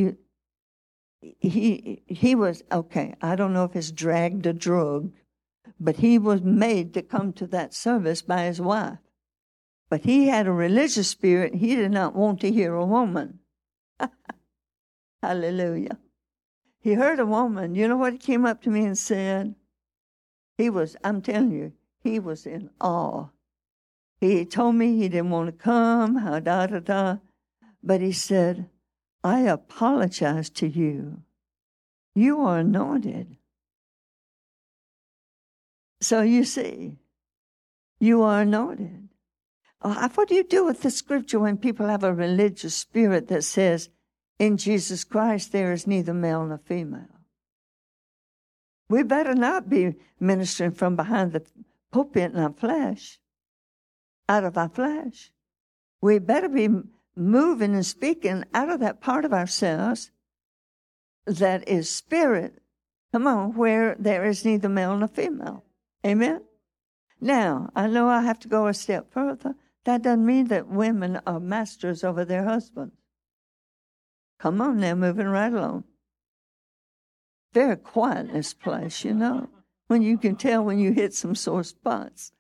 okay. I don't know if it's dragged or drug, but he was made to come to that service by his wife. But he had a religious spirit. He did not want to hear a woman. Hallelujah. He heard a woman. You know what he came up to me and said? I'm telling you, he was in awe. He told me he didn't want to come, but he said, I apologize to you. You are anointed. So you see, you are anointed. What do you do with the scripture when people have a religious spirit that says, in Jesus Christ there is neither male nor female? We better not be ministering from behind the pulpit in our flesh, out of our flesh. We better be moving and speaking out of that part of ourselves that is spirit. Come on, where there is neither male nor female. Amen? Now, I know I have to go a step further. That doesn't mean that women are masters over their husbands. Come on now, moving right along. Very quiet in this place, you know, when you can tell when you hit some sore spots.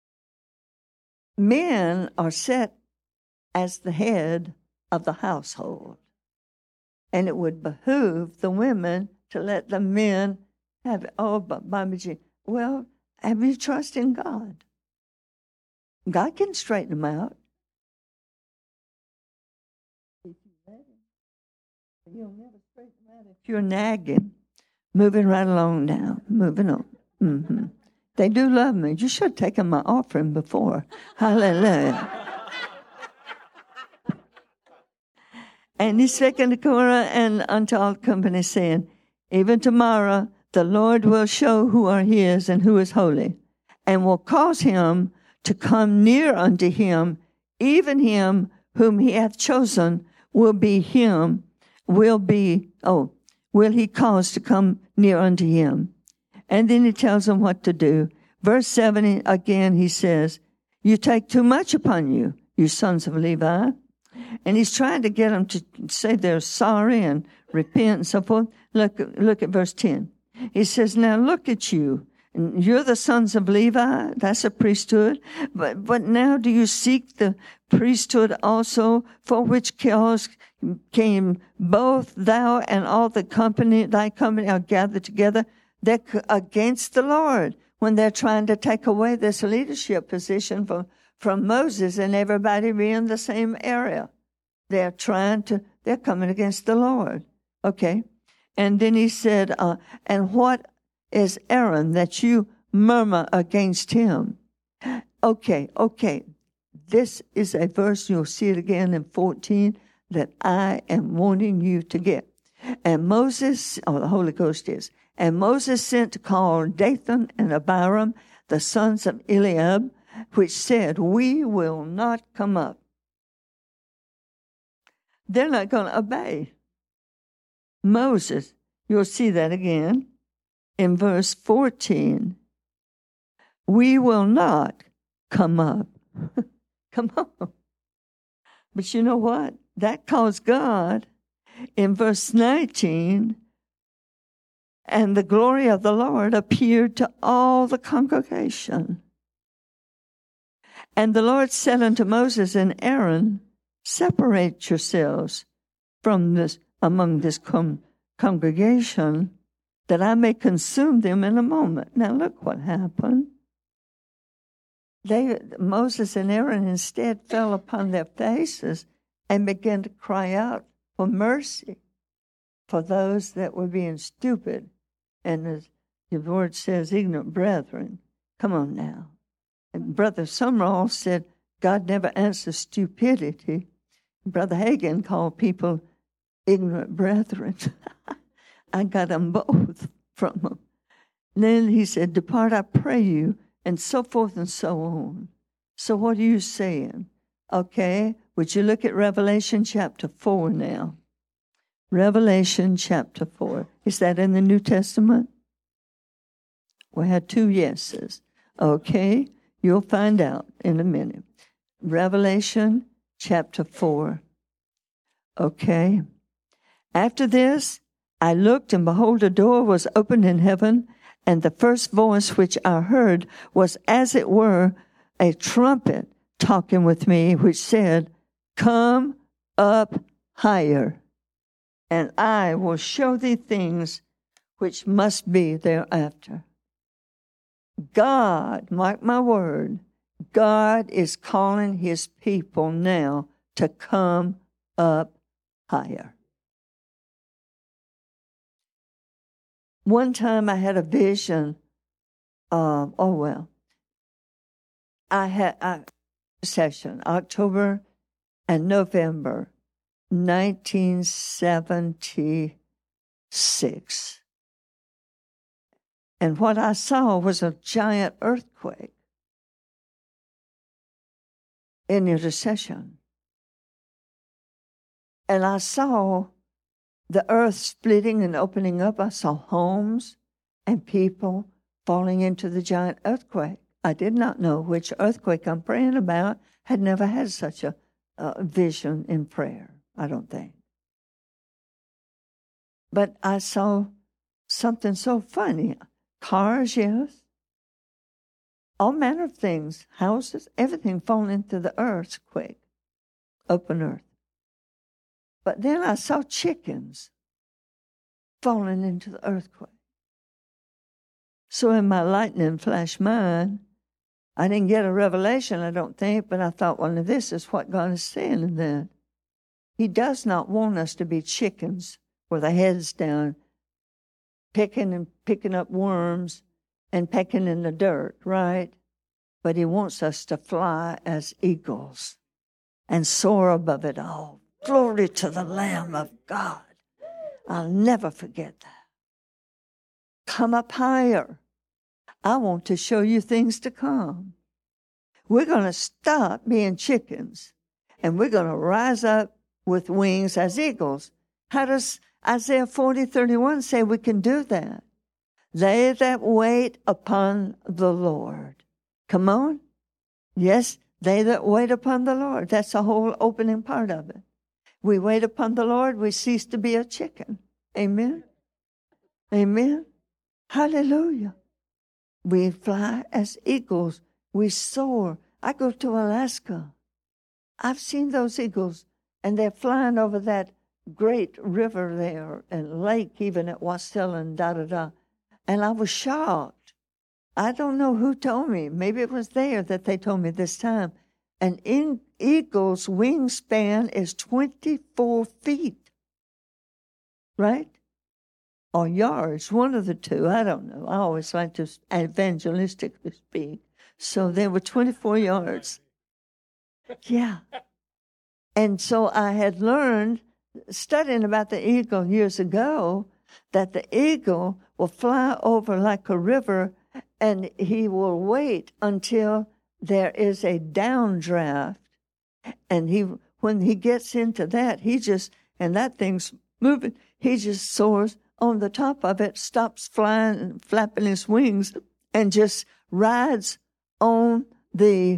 Men are set as the head of the household, and it would behoove the women to let the men have it. Oh, but Bobby G, well, have you trust in God? God can straighten them out. If you let him, you'll never straighten them out if you're nagging. Moving right along now, moving on. Mm-hmm. They do love me. You should have taken my offering before. Hallelujah. And he spake unto Korah and unto all the company, saying, even tomorrow the Lord will show who are his and who is holy. and will cause him to come near unto him, even him whom he hath chosen will he cause to come near unto him. And then he tells them what to do. Verse 7, again, he says, you take too much upon you, you sons of Levi. And he's trying to get them to say they're sorry and repent and so forth. Look at verse 10. He says, now look at you. You're the sons of Levi. That's a priesthood. But now do you seek the priesthood also, for which cause came both thou and all thy company are gathered together? They're against the Lord when they're trying to take away this leadership position from Moses and everybody being in the same area. They're coming against the Lord. Okay. And then he said, and what is Aaron that you murmur against him? Okay. This is a verse, you'll see it again in 14, that I am wanting you to get. And Moses, the Holy Ghost is, and Moses sent to call Dathan and Abiram, the sons of Eliab, which said, we will not come up. They're not going to obey Moses. You'll see that again in verse 14. We will not come up. Come on. But you know what? That caused God in verse 19, and the glory of the Lord appeared to all the congregation. And the Lord said unto Moses and Aaron, separate yourselves from this among this congregation, that I may consume them in a moment. Now look what happened. Moses and Aaron instead fell upon their faces and began to cry out for mercy for those that were being stupid. And as the word says, ignorant brethren. Come on now. And Brother Sumrall said, God never answers stupidity. Brother Hagin called people ignorant brethren. I got them both from him. Then he said, depart, I pray you, and so forth and so on. So what are you saying? Okay, would you look at Revelation chapter 4 now? Revelation chapter 4. Is that in the New Testament? We had 2 yeses. Okay, you'll find out in a minute. Revelation chapter 4. Okay. After this, I looked, and behold, a door was opened in heaven, and the first voice which I heard was as it were a trumpet talking with me, which said, come up higher, and I will show thee things which must be thereafter. God, mark my word, God is calling his people now to come up higher. One time I had a vision. I had a session, October and November 1976. And what I saw was a giant earthquake in intercession. And I saw the earth splitting and opening up. I saw homes and people falling into the giant earthquake. I did not know which earthquake I'm praying about. Had never had such a vision in prayer, I don't think. But I saw something so funny. Cars, yes. All manner of things, houses, everything falling into the earthquake, open earth. But then I saw chickens falling into the earthquake. So in my lightning flash mind, I didn't get a revelation, I don't think, but I thought, well, now this is what God is saying in that. He does not want us to be chickens with our heads down, picking up worms and pecking in the dirt, right? But he wants us to fly as eagles and soar above it all. Glory to the Lamb of God. I'll never forget that. Come up higher. I want to show you things to come. We're going to stop being chickens, and we're going to rise up with wings as eagles. How does Isaiah 40:31 say we can do that? They that wait upon the Lord. Come on. Yes, they that wait upon the Lord. That's the whole opening part of it. We wait upon the Lord, we cease to be a chicken. Amen. Amen. Hallelujah. We fly as eagles. We soar. I go to Alaska. I've seen those eagles, and they're flying over that great river there and lake, even at Wasilla and da-da-da. And I was shocked. I don't know who told me. Maybe it was there that they told me this time. An eagle's wingspan is 24 feet, right? Or yards, one of the two. I don't know. I always like to evangelistically speak. So they were 24 yards. Yeah. And so I had learned, studying about the eagle years ago, that the eagle will fly over like a river, and he will wait until there is a downdraft. And when he gets into that, and that thing's moving, he just soars on the top of it, stops flying and flapping his wings, and just rides on the,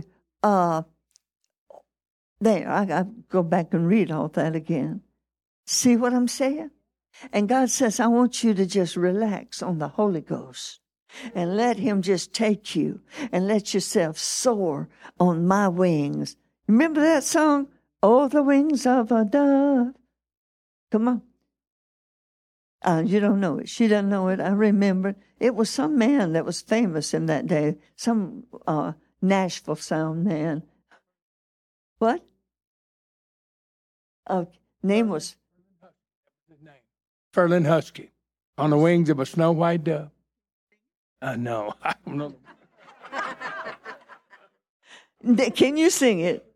there, I go back and read all that again. See what I'm saying? And God says, I want you to just relax on the Holy Ghost and let him just take you and let yourself soar on my wings. Remember that song? Oh, the wings of a dove. Come on. You don't know it. She doesn't know it. I remember. It was some man that was famous in that day. Some Nashville sound man. What? Name was? Ferlin Husky. On the wings of a snow white dove. No, I don't know. Can you sing it?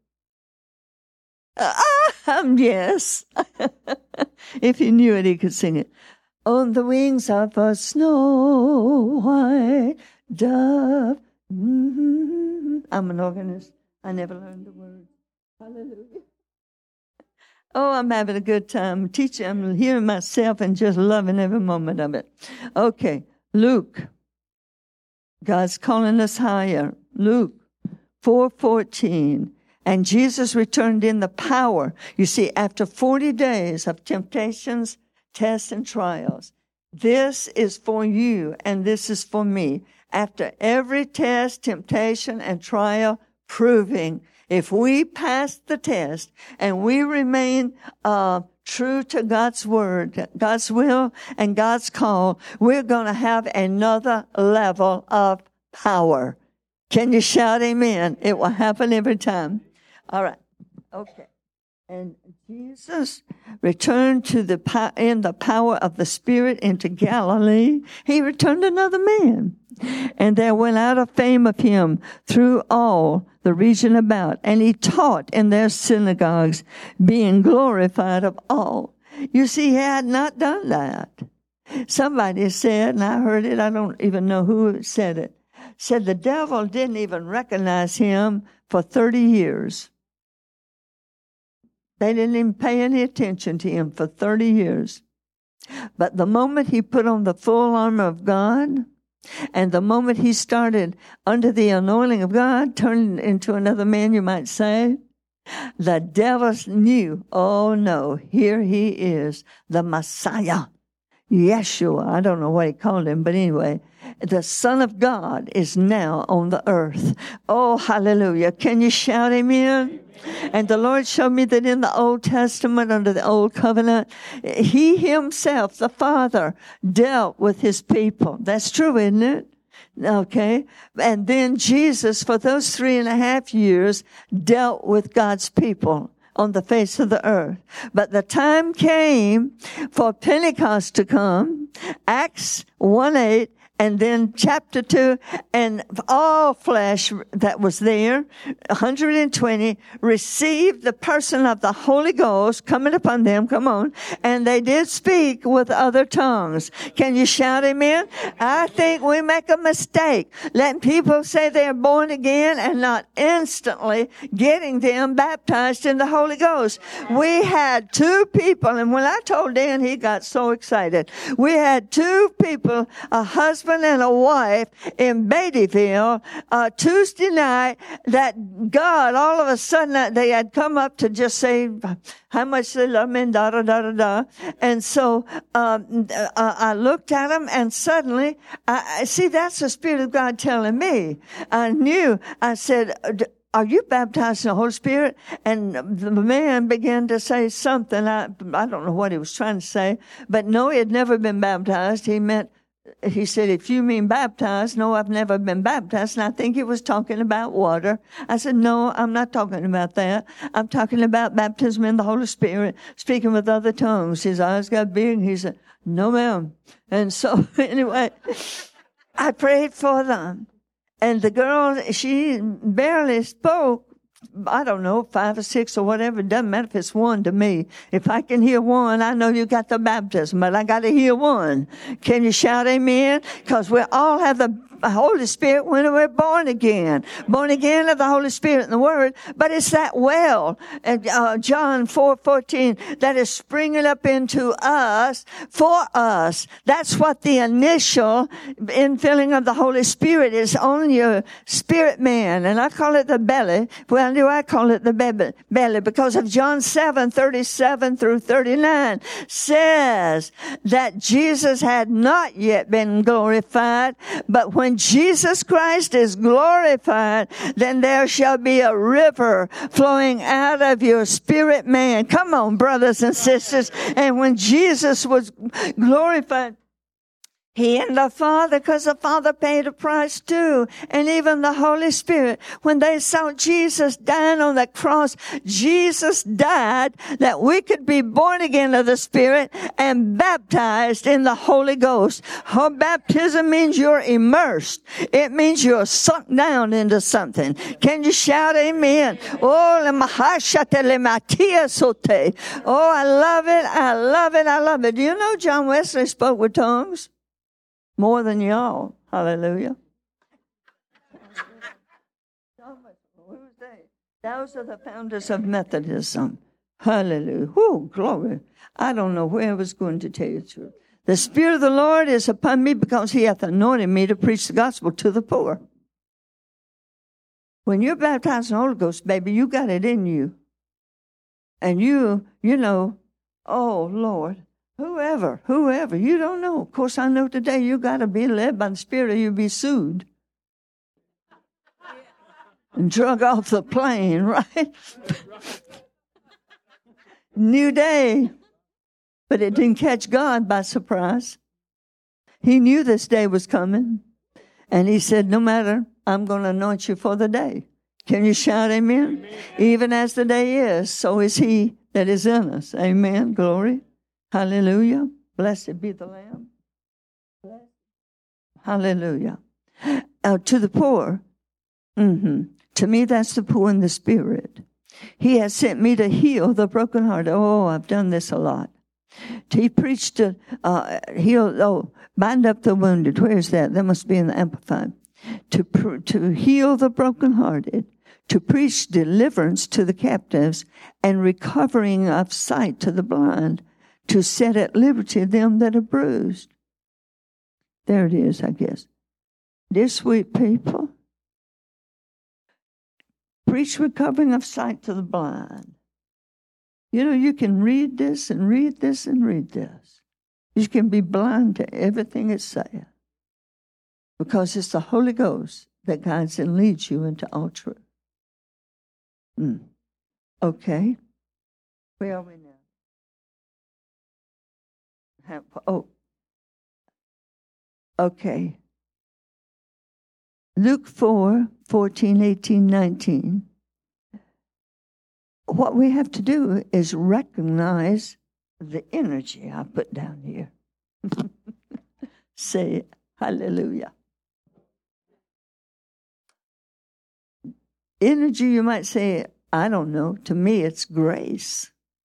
Yes. If he knew it, he could sing it. On the wings of a snow white dove. Mm-hmm. I'm an organist. I never learned the words. Hallelujah. Oh, I'm having a good time. Teaching, I'm hearing myself and just loving every moment of it. Okay, Luke. God's calling us higher. Luke 4:14. And Jesus returned in the power. You see, after 40 days of temptations, tests, and trials, this is for you and this is for me. After every test, temptation, and trial, proving if we pass the test and we remain true to God's word, God's will, and God's call, we're going to have another level of power. Can you shout amen? It will happen every time. All right. Okay. And Jesus returned in the power of the Spirit into Galilee. He returned another man. And there went out a fame of him through all the region about. And he taught in their synagogues, being glorified of all. You see, he had not done that. Somebody said, and I heard it, I don't even know who said it, said the devil didn't even recognize him for 30 years. They didn't even pay any attention to him for 30 years. But the moment he put on the full armor of God, and the moment he started under the anointing of God, turned into another man, you might say, the devil knew, oh no, here he is, the Messiah, Yeshua. I don't know what he called him, but anyway, the Son of God is now on the earth. Oh, hallelujah. Can you shout amen? And the Lord showed me that in the Old Testament, under the Old Covenant, he himself, the Father, dealt with his people. That's true, isn't it? Okay. And then Jesus, for those 3.5 years, dealt with God's people on the face of the earth. But the time came for Pentecost to come, Acts 1:8, And then chapter 2, and all flesh that was there, 120, received the person of the Holy Ghost coming upon them. Come on. And they did speak with other tongues. Can you shout amen? I think we make a mistake letting people say they're born again and not instantly getting them baptized in the Holy Ghost. We had 2 people, and when I told Dan, he got so excited. We had 2 people, a husband and a wife in Beattyville, Tuesday night, that God, all of a sudden, they had come up to just say how much they love me, and da-da-da-da-da. And so I looked at them, and suddenly, I see, that's the Spirit of God telling me. I knew. I said, are you baptized in the Holy Spirit? And the man began to say something. I don't know what he was trying to say, but no, he had never been baptized. He said, if you mean baptized, no, I've never been baptized. And I think he was talking about water. I said, no, I'm not talking about that. I'm talking about baptism in the Holy Spirit, speaking with other tongues. His eyes got big. He said, no, ma'am. And so anyway, I prayed for them. And the girl, she barely spoke. I don't know, 5 or 6 or whatever. It doesn't matter if it's 1 to me. If I can hear 1, I know you got the baptism, but I got to hear 1. Can you shout amen? Because we all have the Holy Spirit when we're born again of the Holy Spirit in the Word. But it's that well, John 4:14, that is springing up into us for us. That's what the initial infilling of the Holy Spirit is on your spirit man, and I call it the belly. Well, do I call it the belly? Because of John 7:37 through 39 says that Jesus had not yet been glorified, but when Jesus Christ is glorified, then there shall be a river flowing out of your spirit man. Come on, brothers and sisters. And when Jesus was glorified, He and the Father, because the Father paid a price too. And even the Holy Spirit, when they saw Jesus dying on the cross, Jesus died that we could be born again of the Spirit and baptized in the Holy Ghost. Her baptism means you're immersed. It means you're sunk down into something. Can you shout amen? Oh, I love it. I love it. I love it. Do you know John Wesley spoke with tongues? More than y'all. Hallelujah. Those are the founders of Methodism. Hallelujah. Whoo, glory. I don't know where I was going to tell you the truth. The Spirit of the Lord is upon me because He hath anointed me to preach the gospel to the poor. When you're baptized in the Holy Ghost, baby, you got it in you. And you know, oh, Lord. Whoever, you don't know. Of course, I know today you got to be led by the Spirit or you'll be sued and drug off the plane, right? New day. But it didn't catch God by surprise. He knew this day was coming. And He said, no matter, I'm going to anoint you for the day. Can you shout amen? Amen? Even as the day is, so is He that is in us. Amen. Glory. Hallelujah. Blessed be the Lamb. Hallelujah. To the poor. To me, that's the poor in the spirit. He has sent me to heal the brokenhearted. Oh, I've done this a lot. He preached to bind up the wounded. Where's that? That must be in the Amplified. To heal the brokenhearted. To preach deliverance to the captives and recovering of sight to the blind. To set at liberty them that are bruised. There it is, I guess. Dear sweet people, preach recovering of sight to the blind. You know, you can read this and read this and read this. You can be blind to everything it's saying. Because it's the Holy Ghost that guides and leads you into all truth. Okay. Where are we now? Okay. Luke 4:14, 18, 19. What we have to do is recognize the energy I put down here. Say Hallelujah. Energy, you might say, I don't know. To me, it's grace.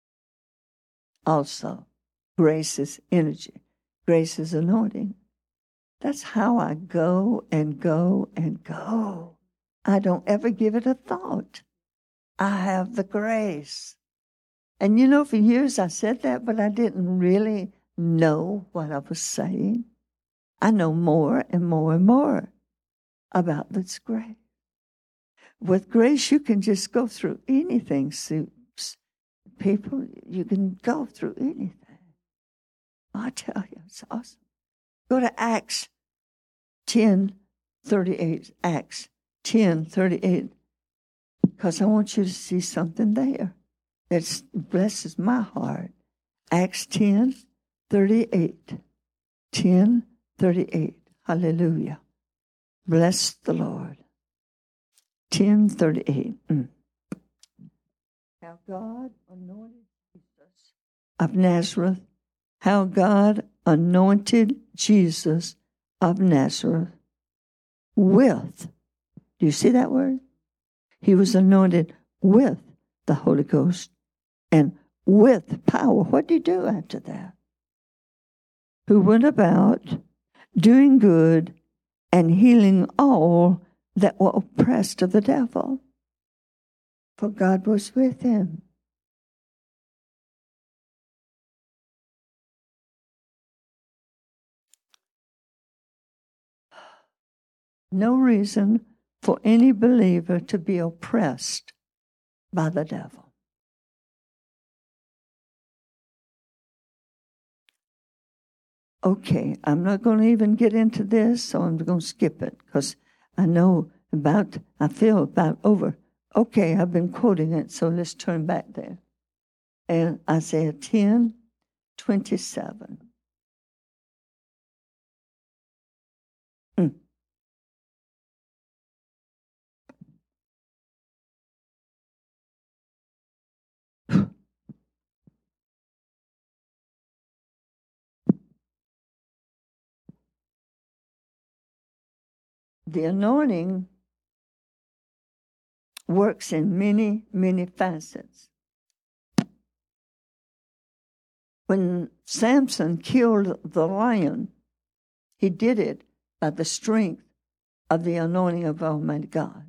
Also, grace is energy. Grace is anointing. That's how I go and go and go. I don't ever give it a thought. I have the grace. And you know, for years I said that, but I didn't really know what I was saying. I know more and more and more about this grace. With grace, you can just go through anything, Soups. People, you can go through anything. I tell you, it's awesome. Go to Acts 10:38. Acts 10:38. Because I want you to see something there that blesses my heart. Acts 10:38. 10:38. Hallelujah. Bless the Lord. 10:38. How God anointed Jesus of Nazareth. How God anointed Jesus of Nazareth with. Do you see that word? He was anointed with the Holy Ghost and with power. What did he do after that? Who went about doing good and healing all that were oppressed of the devil. For God was with him. No reason for any believer to be oppressed by the devil. Okay, I'm not going to even get into this, so I'm going to skip it because I feel about over. Okay, I've been quoting it, so let's turn back there. And Isaiah 10:27. The anointing works in many, many facets. When Samson killed the lion, he did it by the strength of the anointing of Almighty God.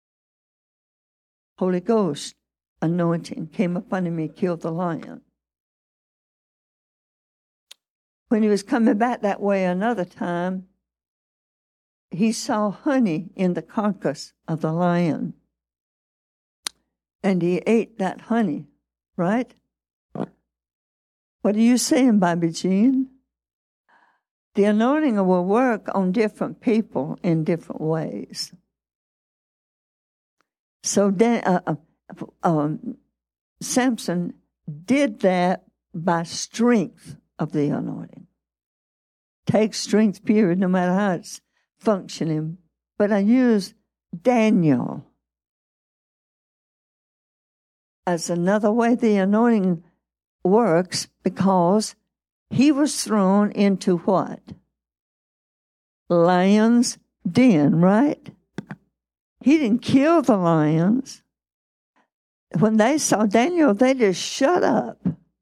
Holy Ghost anointing came upon him, he killed the lion. When he was coming back that way another time, he saw honey in the carcass of the lion. And he ate that honey, right? What are you saying, Bobby Jean? The anointing will work on different people in different ways. So Samson did that by strength of the anointing. Take strength, period, no matter how it's functioning. But I use Daniel as another way the anointing works, because he was thrown into what? Lion's den, right? He didn't kill the lions. When they saw Daniel, they just shut up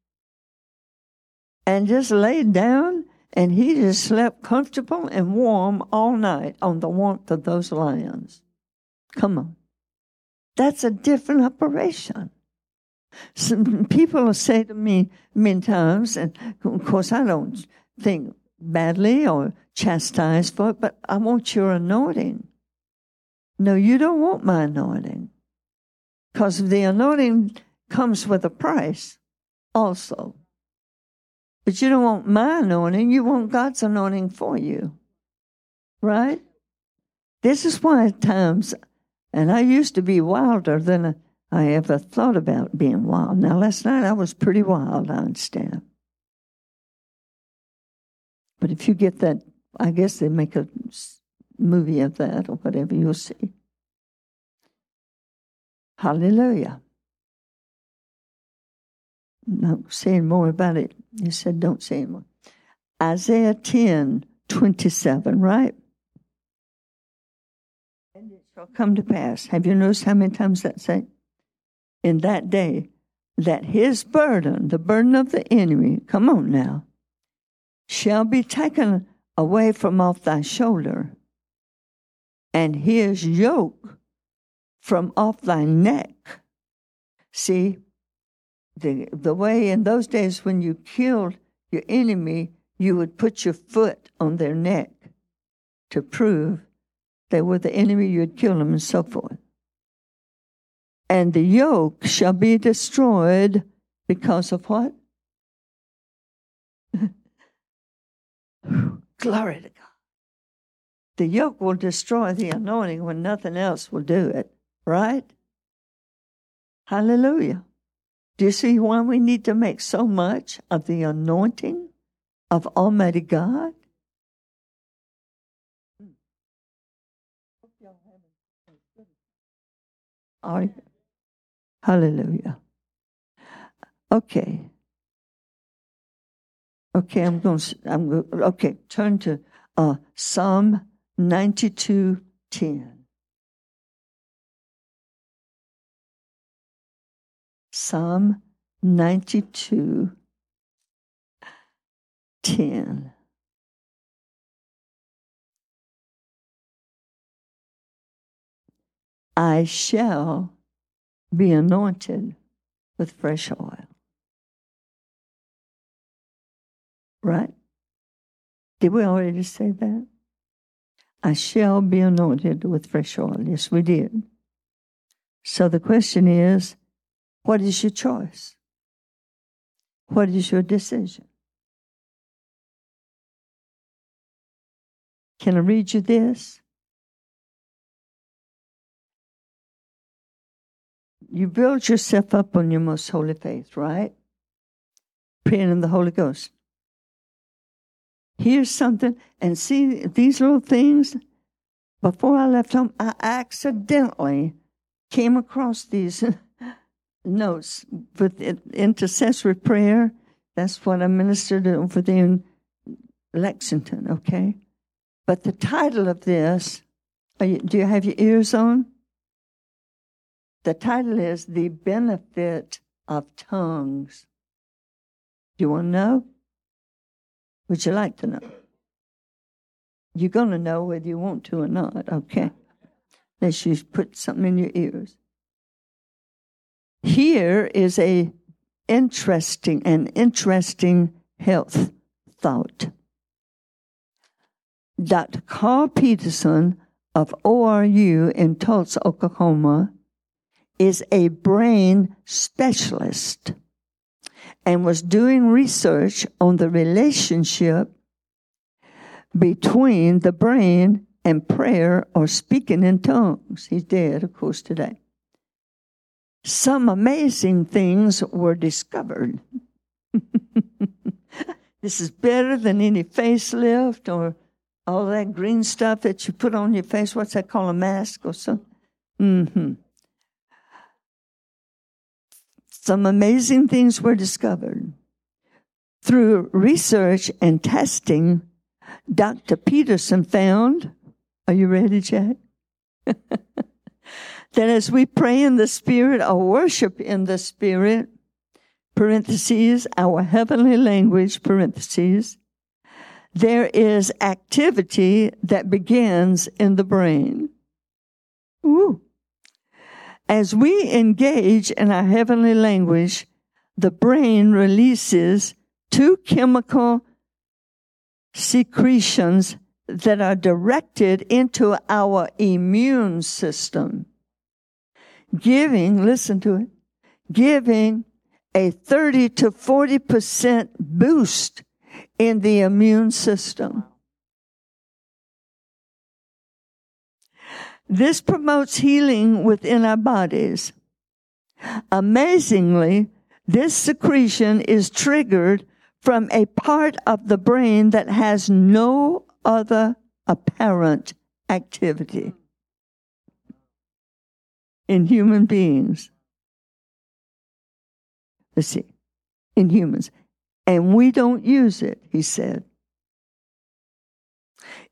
and just laid down, and he just slept comfortable and warm all night on the warmth of those lions. Come on. That's a different operation. Some people will say to me many times, and of course I don't think badly or chastise for it, but I want your anointing. No, you don't want my anointing, because the anointing comes with a price also. But you don't want my anointing, you want God's anointing for you. Right? This is why at times, and I used to be wilder than I ever thought about being wild. Now, last night I was pretty wild, I understand. But if you get that, I guess they make a movie of that or whatever, you'll see. Hallelujah. Not saying more about it. You said don't say anymore. Isaiah 10, 27, right? And it shall come to pass. Have you noticed how many times that say? In that day, that his burden, the burden of the enemy, come on now, shall be taken away from off thy shoulder, and his yoke from off thy neck. See, the way in those days when you killed your enemy, you would put your foot on their neck to prove they were the enemy, you'd kill them, and so forth. And the yoke shall be destroyed because of what? Glory to God. The yoke will destroy the anointing when nothing else will do it, right? Hallelujah. Do you see why we need to make so much of the anointing of Almighty God? All right. Hallelujah. Okay. Okay, turn to Psalm 92:10. Psalm 92:10. I shall be anointed with fresh oil. Right? Did we already say that? I shall be anointed with fresh oil. Yes, we did. So the question is, what is your choice? What is your decision? Can I read you this? You build yourself up on your most holy faith, right? Praying in the Holy Ghost. Here's something, and see these little things. Before I left home, I accidentally came across these notes with intercessory prayer. That's what I ministered over there in Lexington, okay? But the title of this, do you have your ears on? The title is The Benefit of Tongues. Do you want to know? Would you like to know? You're going to know whether you want to or not, okay? Unless you put something in your ears. Here is an interesting health thought. Dr. Carl Peterson of ORU in Tulsa, Oklahoma, is a brain specialist and was doing research on the relationship between the brain and prayer or speaking in tongues. He's dead, of course, today. Some amazing things were discovered. This is better than any facelift or all that green stuff that you put on your face. What's that called, a mask or something? Mm-hmm. Some amazing things were discovered. Through research and testing, Dr. Peterson found, are you ready, Jack? That as we pray in the Spirit or worship in the Spirit, parentheses, our heavenly language, parentheses, there is activity that begins in the brain. Ooh. As we engage in our heavenly language, the brain releases two chemical secretions that are directed into our immune system, giving, listen to it, giving a 30 to 40% boost in the immune system. This promotes healing within our bodies. Amazingly, this secretion is triggered from a part of the brain that has no other apparent activity in human beings. Let's see, in humans. And we don't use it, he said.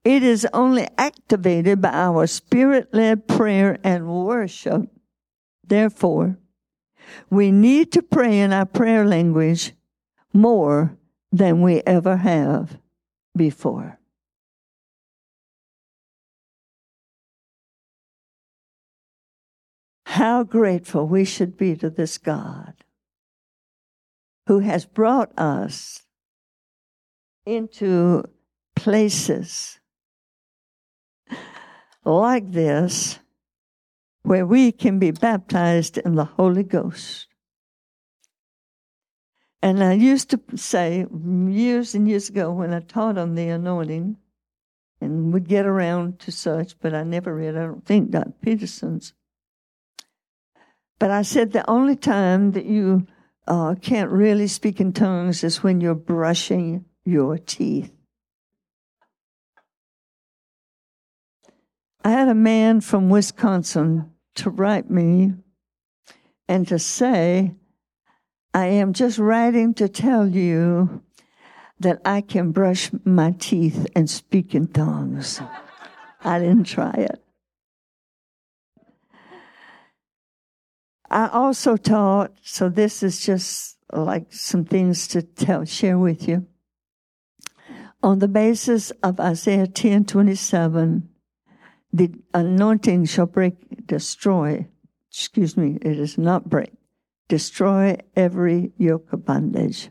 It is only activated by our spirit-led prayer and worship. Therefore, we need to pray in our prayer language more than we ever have before. How grateful we should be to this God who has brought us into places like this where we can be baptized in the Holy Ghost. And I used to say years and years ago when I taught on the anointing and would get around to such, but I never read, I don't think, Dr. Peterson's. But I said the only time that you can't really speak in tongues is when you're brushing your teeth. I had a man from Wisconsin to write me and to say, I am just writing to tell you that I can brush my teeth and speak in tongues. I didn't try it. I also taught, so this is just like some things to share with you. On the basis of Isaiah 10:27, the anointing shall destroy every yoke of bondage.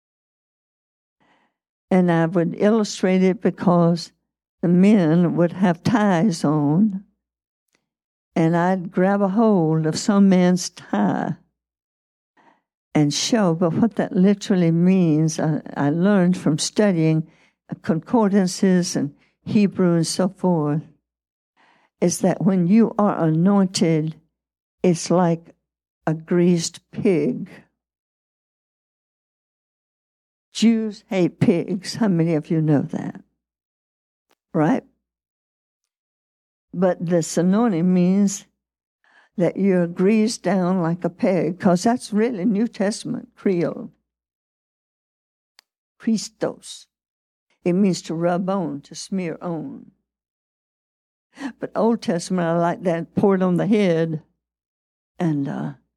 And I would illustrate it because the men would have ties on, and I'd grab a hold of some man's tie and show. But what that literally means, I learned from studying concordances and Hebrew and so forth, is that when you are anointed, it's like a greased pig. Jews hate pigs. How many of you know that? Right? But this anointing means that you're greased down like a pig, because that's really New Testament Creole. Christos. It means to rub on, to smear on. But Old Testament, I like that, poured on the head. And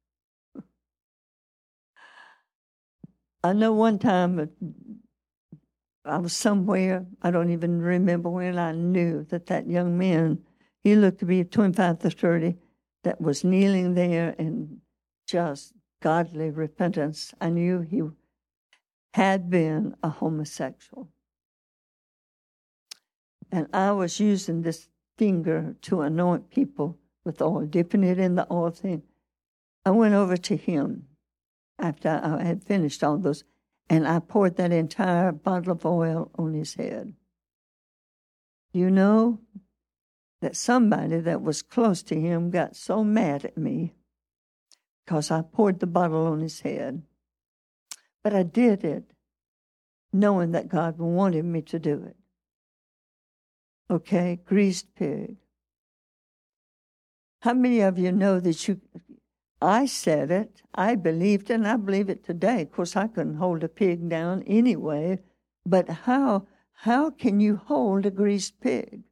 I know one time I was somewhere, I don't even remember when, I knew that young man, he looked to be 25 to 30, that was kneeling there in just godly repentance. I knew he had been a homosexual. And I was using this finger to anoint people with oil, dipping it in the oil thing. I went over to him after I had finished all those, and I poured that entire bottle of oil on his head. You know that somebody that was close to him got so mad at me because I poured the bottle on his head. But I did it knowing that God wanted me to do it. Okay, greased pig. How many of you know that I said it, I believed it, and I believe it today. Of course, I couldn't hold a pig down anyway, but how can you hold a greased pig?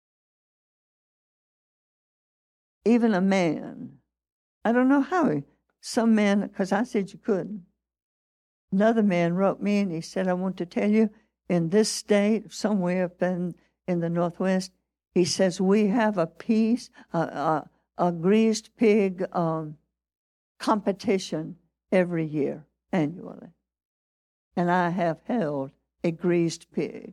Even a man. I don't know how. Some man, because I said you couldn't. Another man wrote me and he said, I want to tell you, in this state, somewhere up in the Northwest, he says, we have a greased pig competition every year, annually. And I have held a greased pig.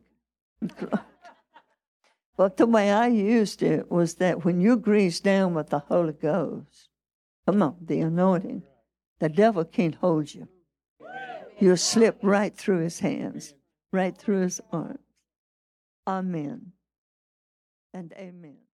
But the way I used it was that when you're greased down with the Holy Ghost, come on, the anointing, the devil can't hold you. You'll slip right through his hands, right through his arms. Amen and amen.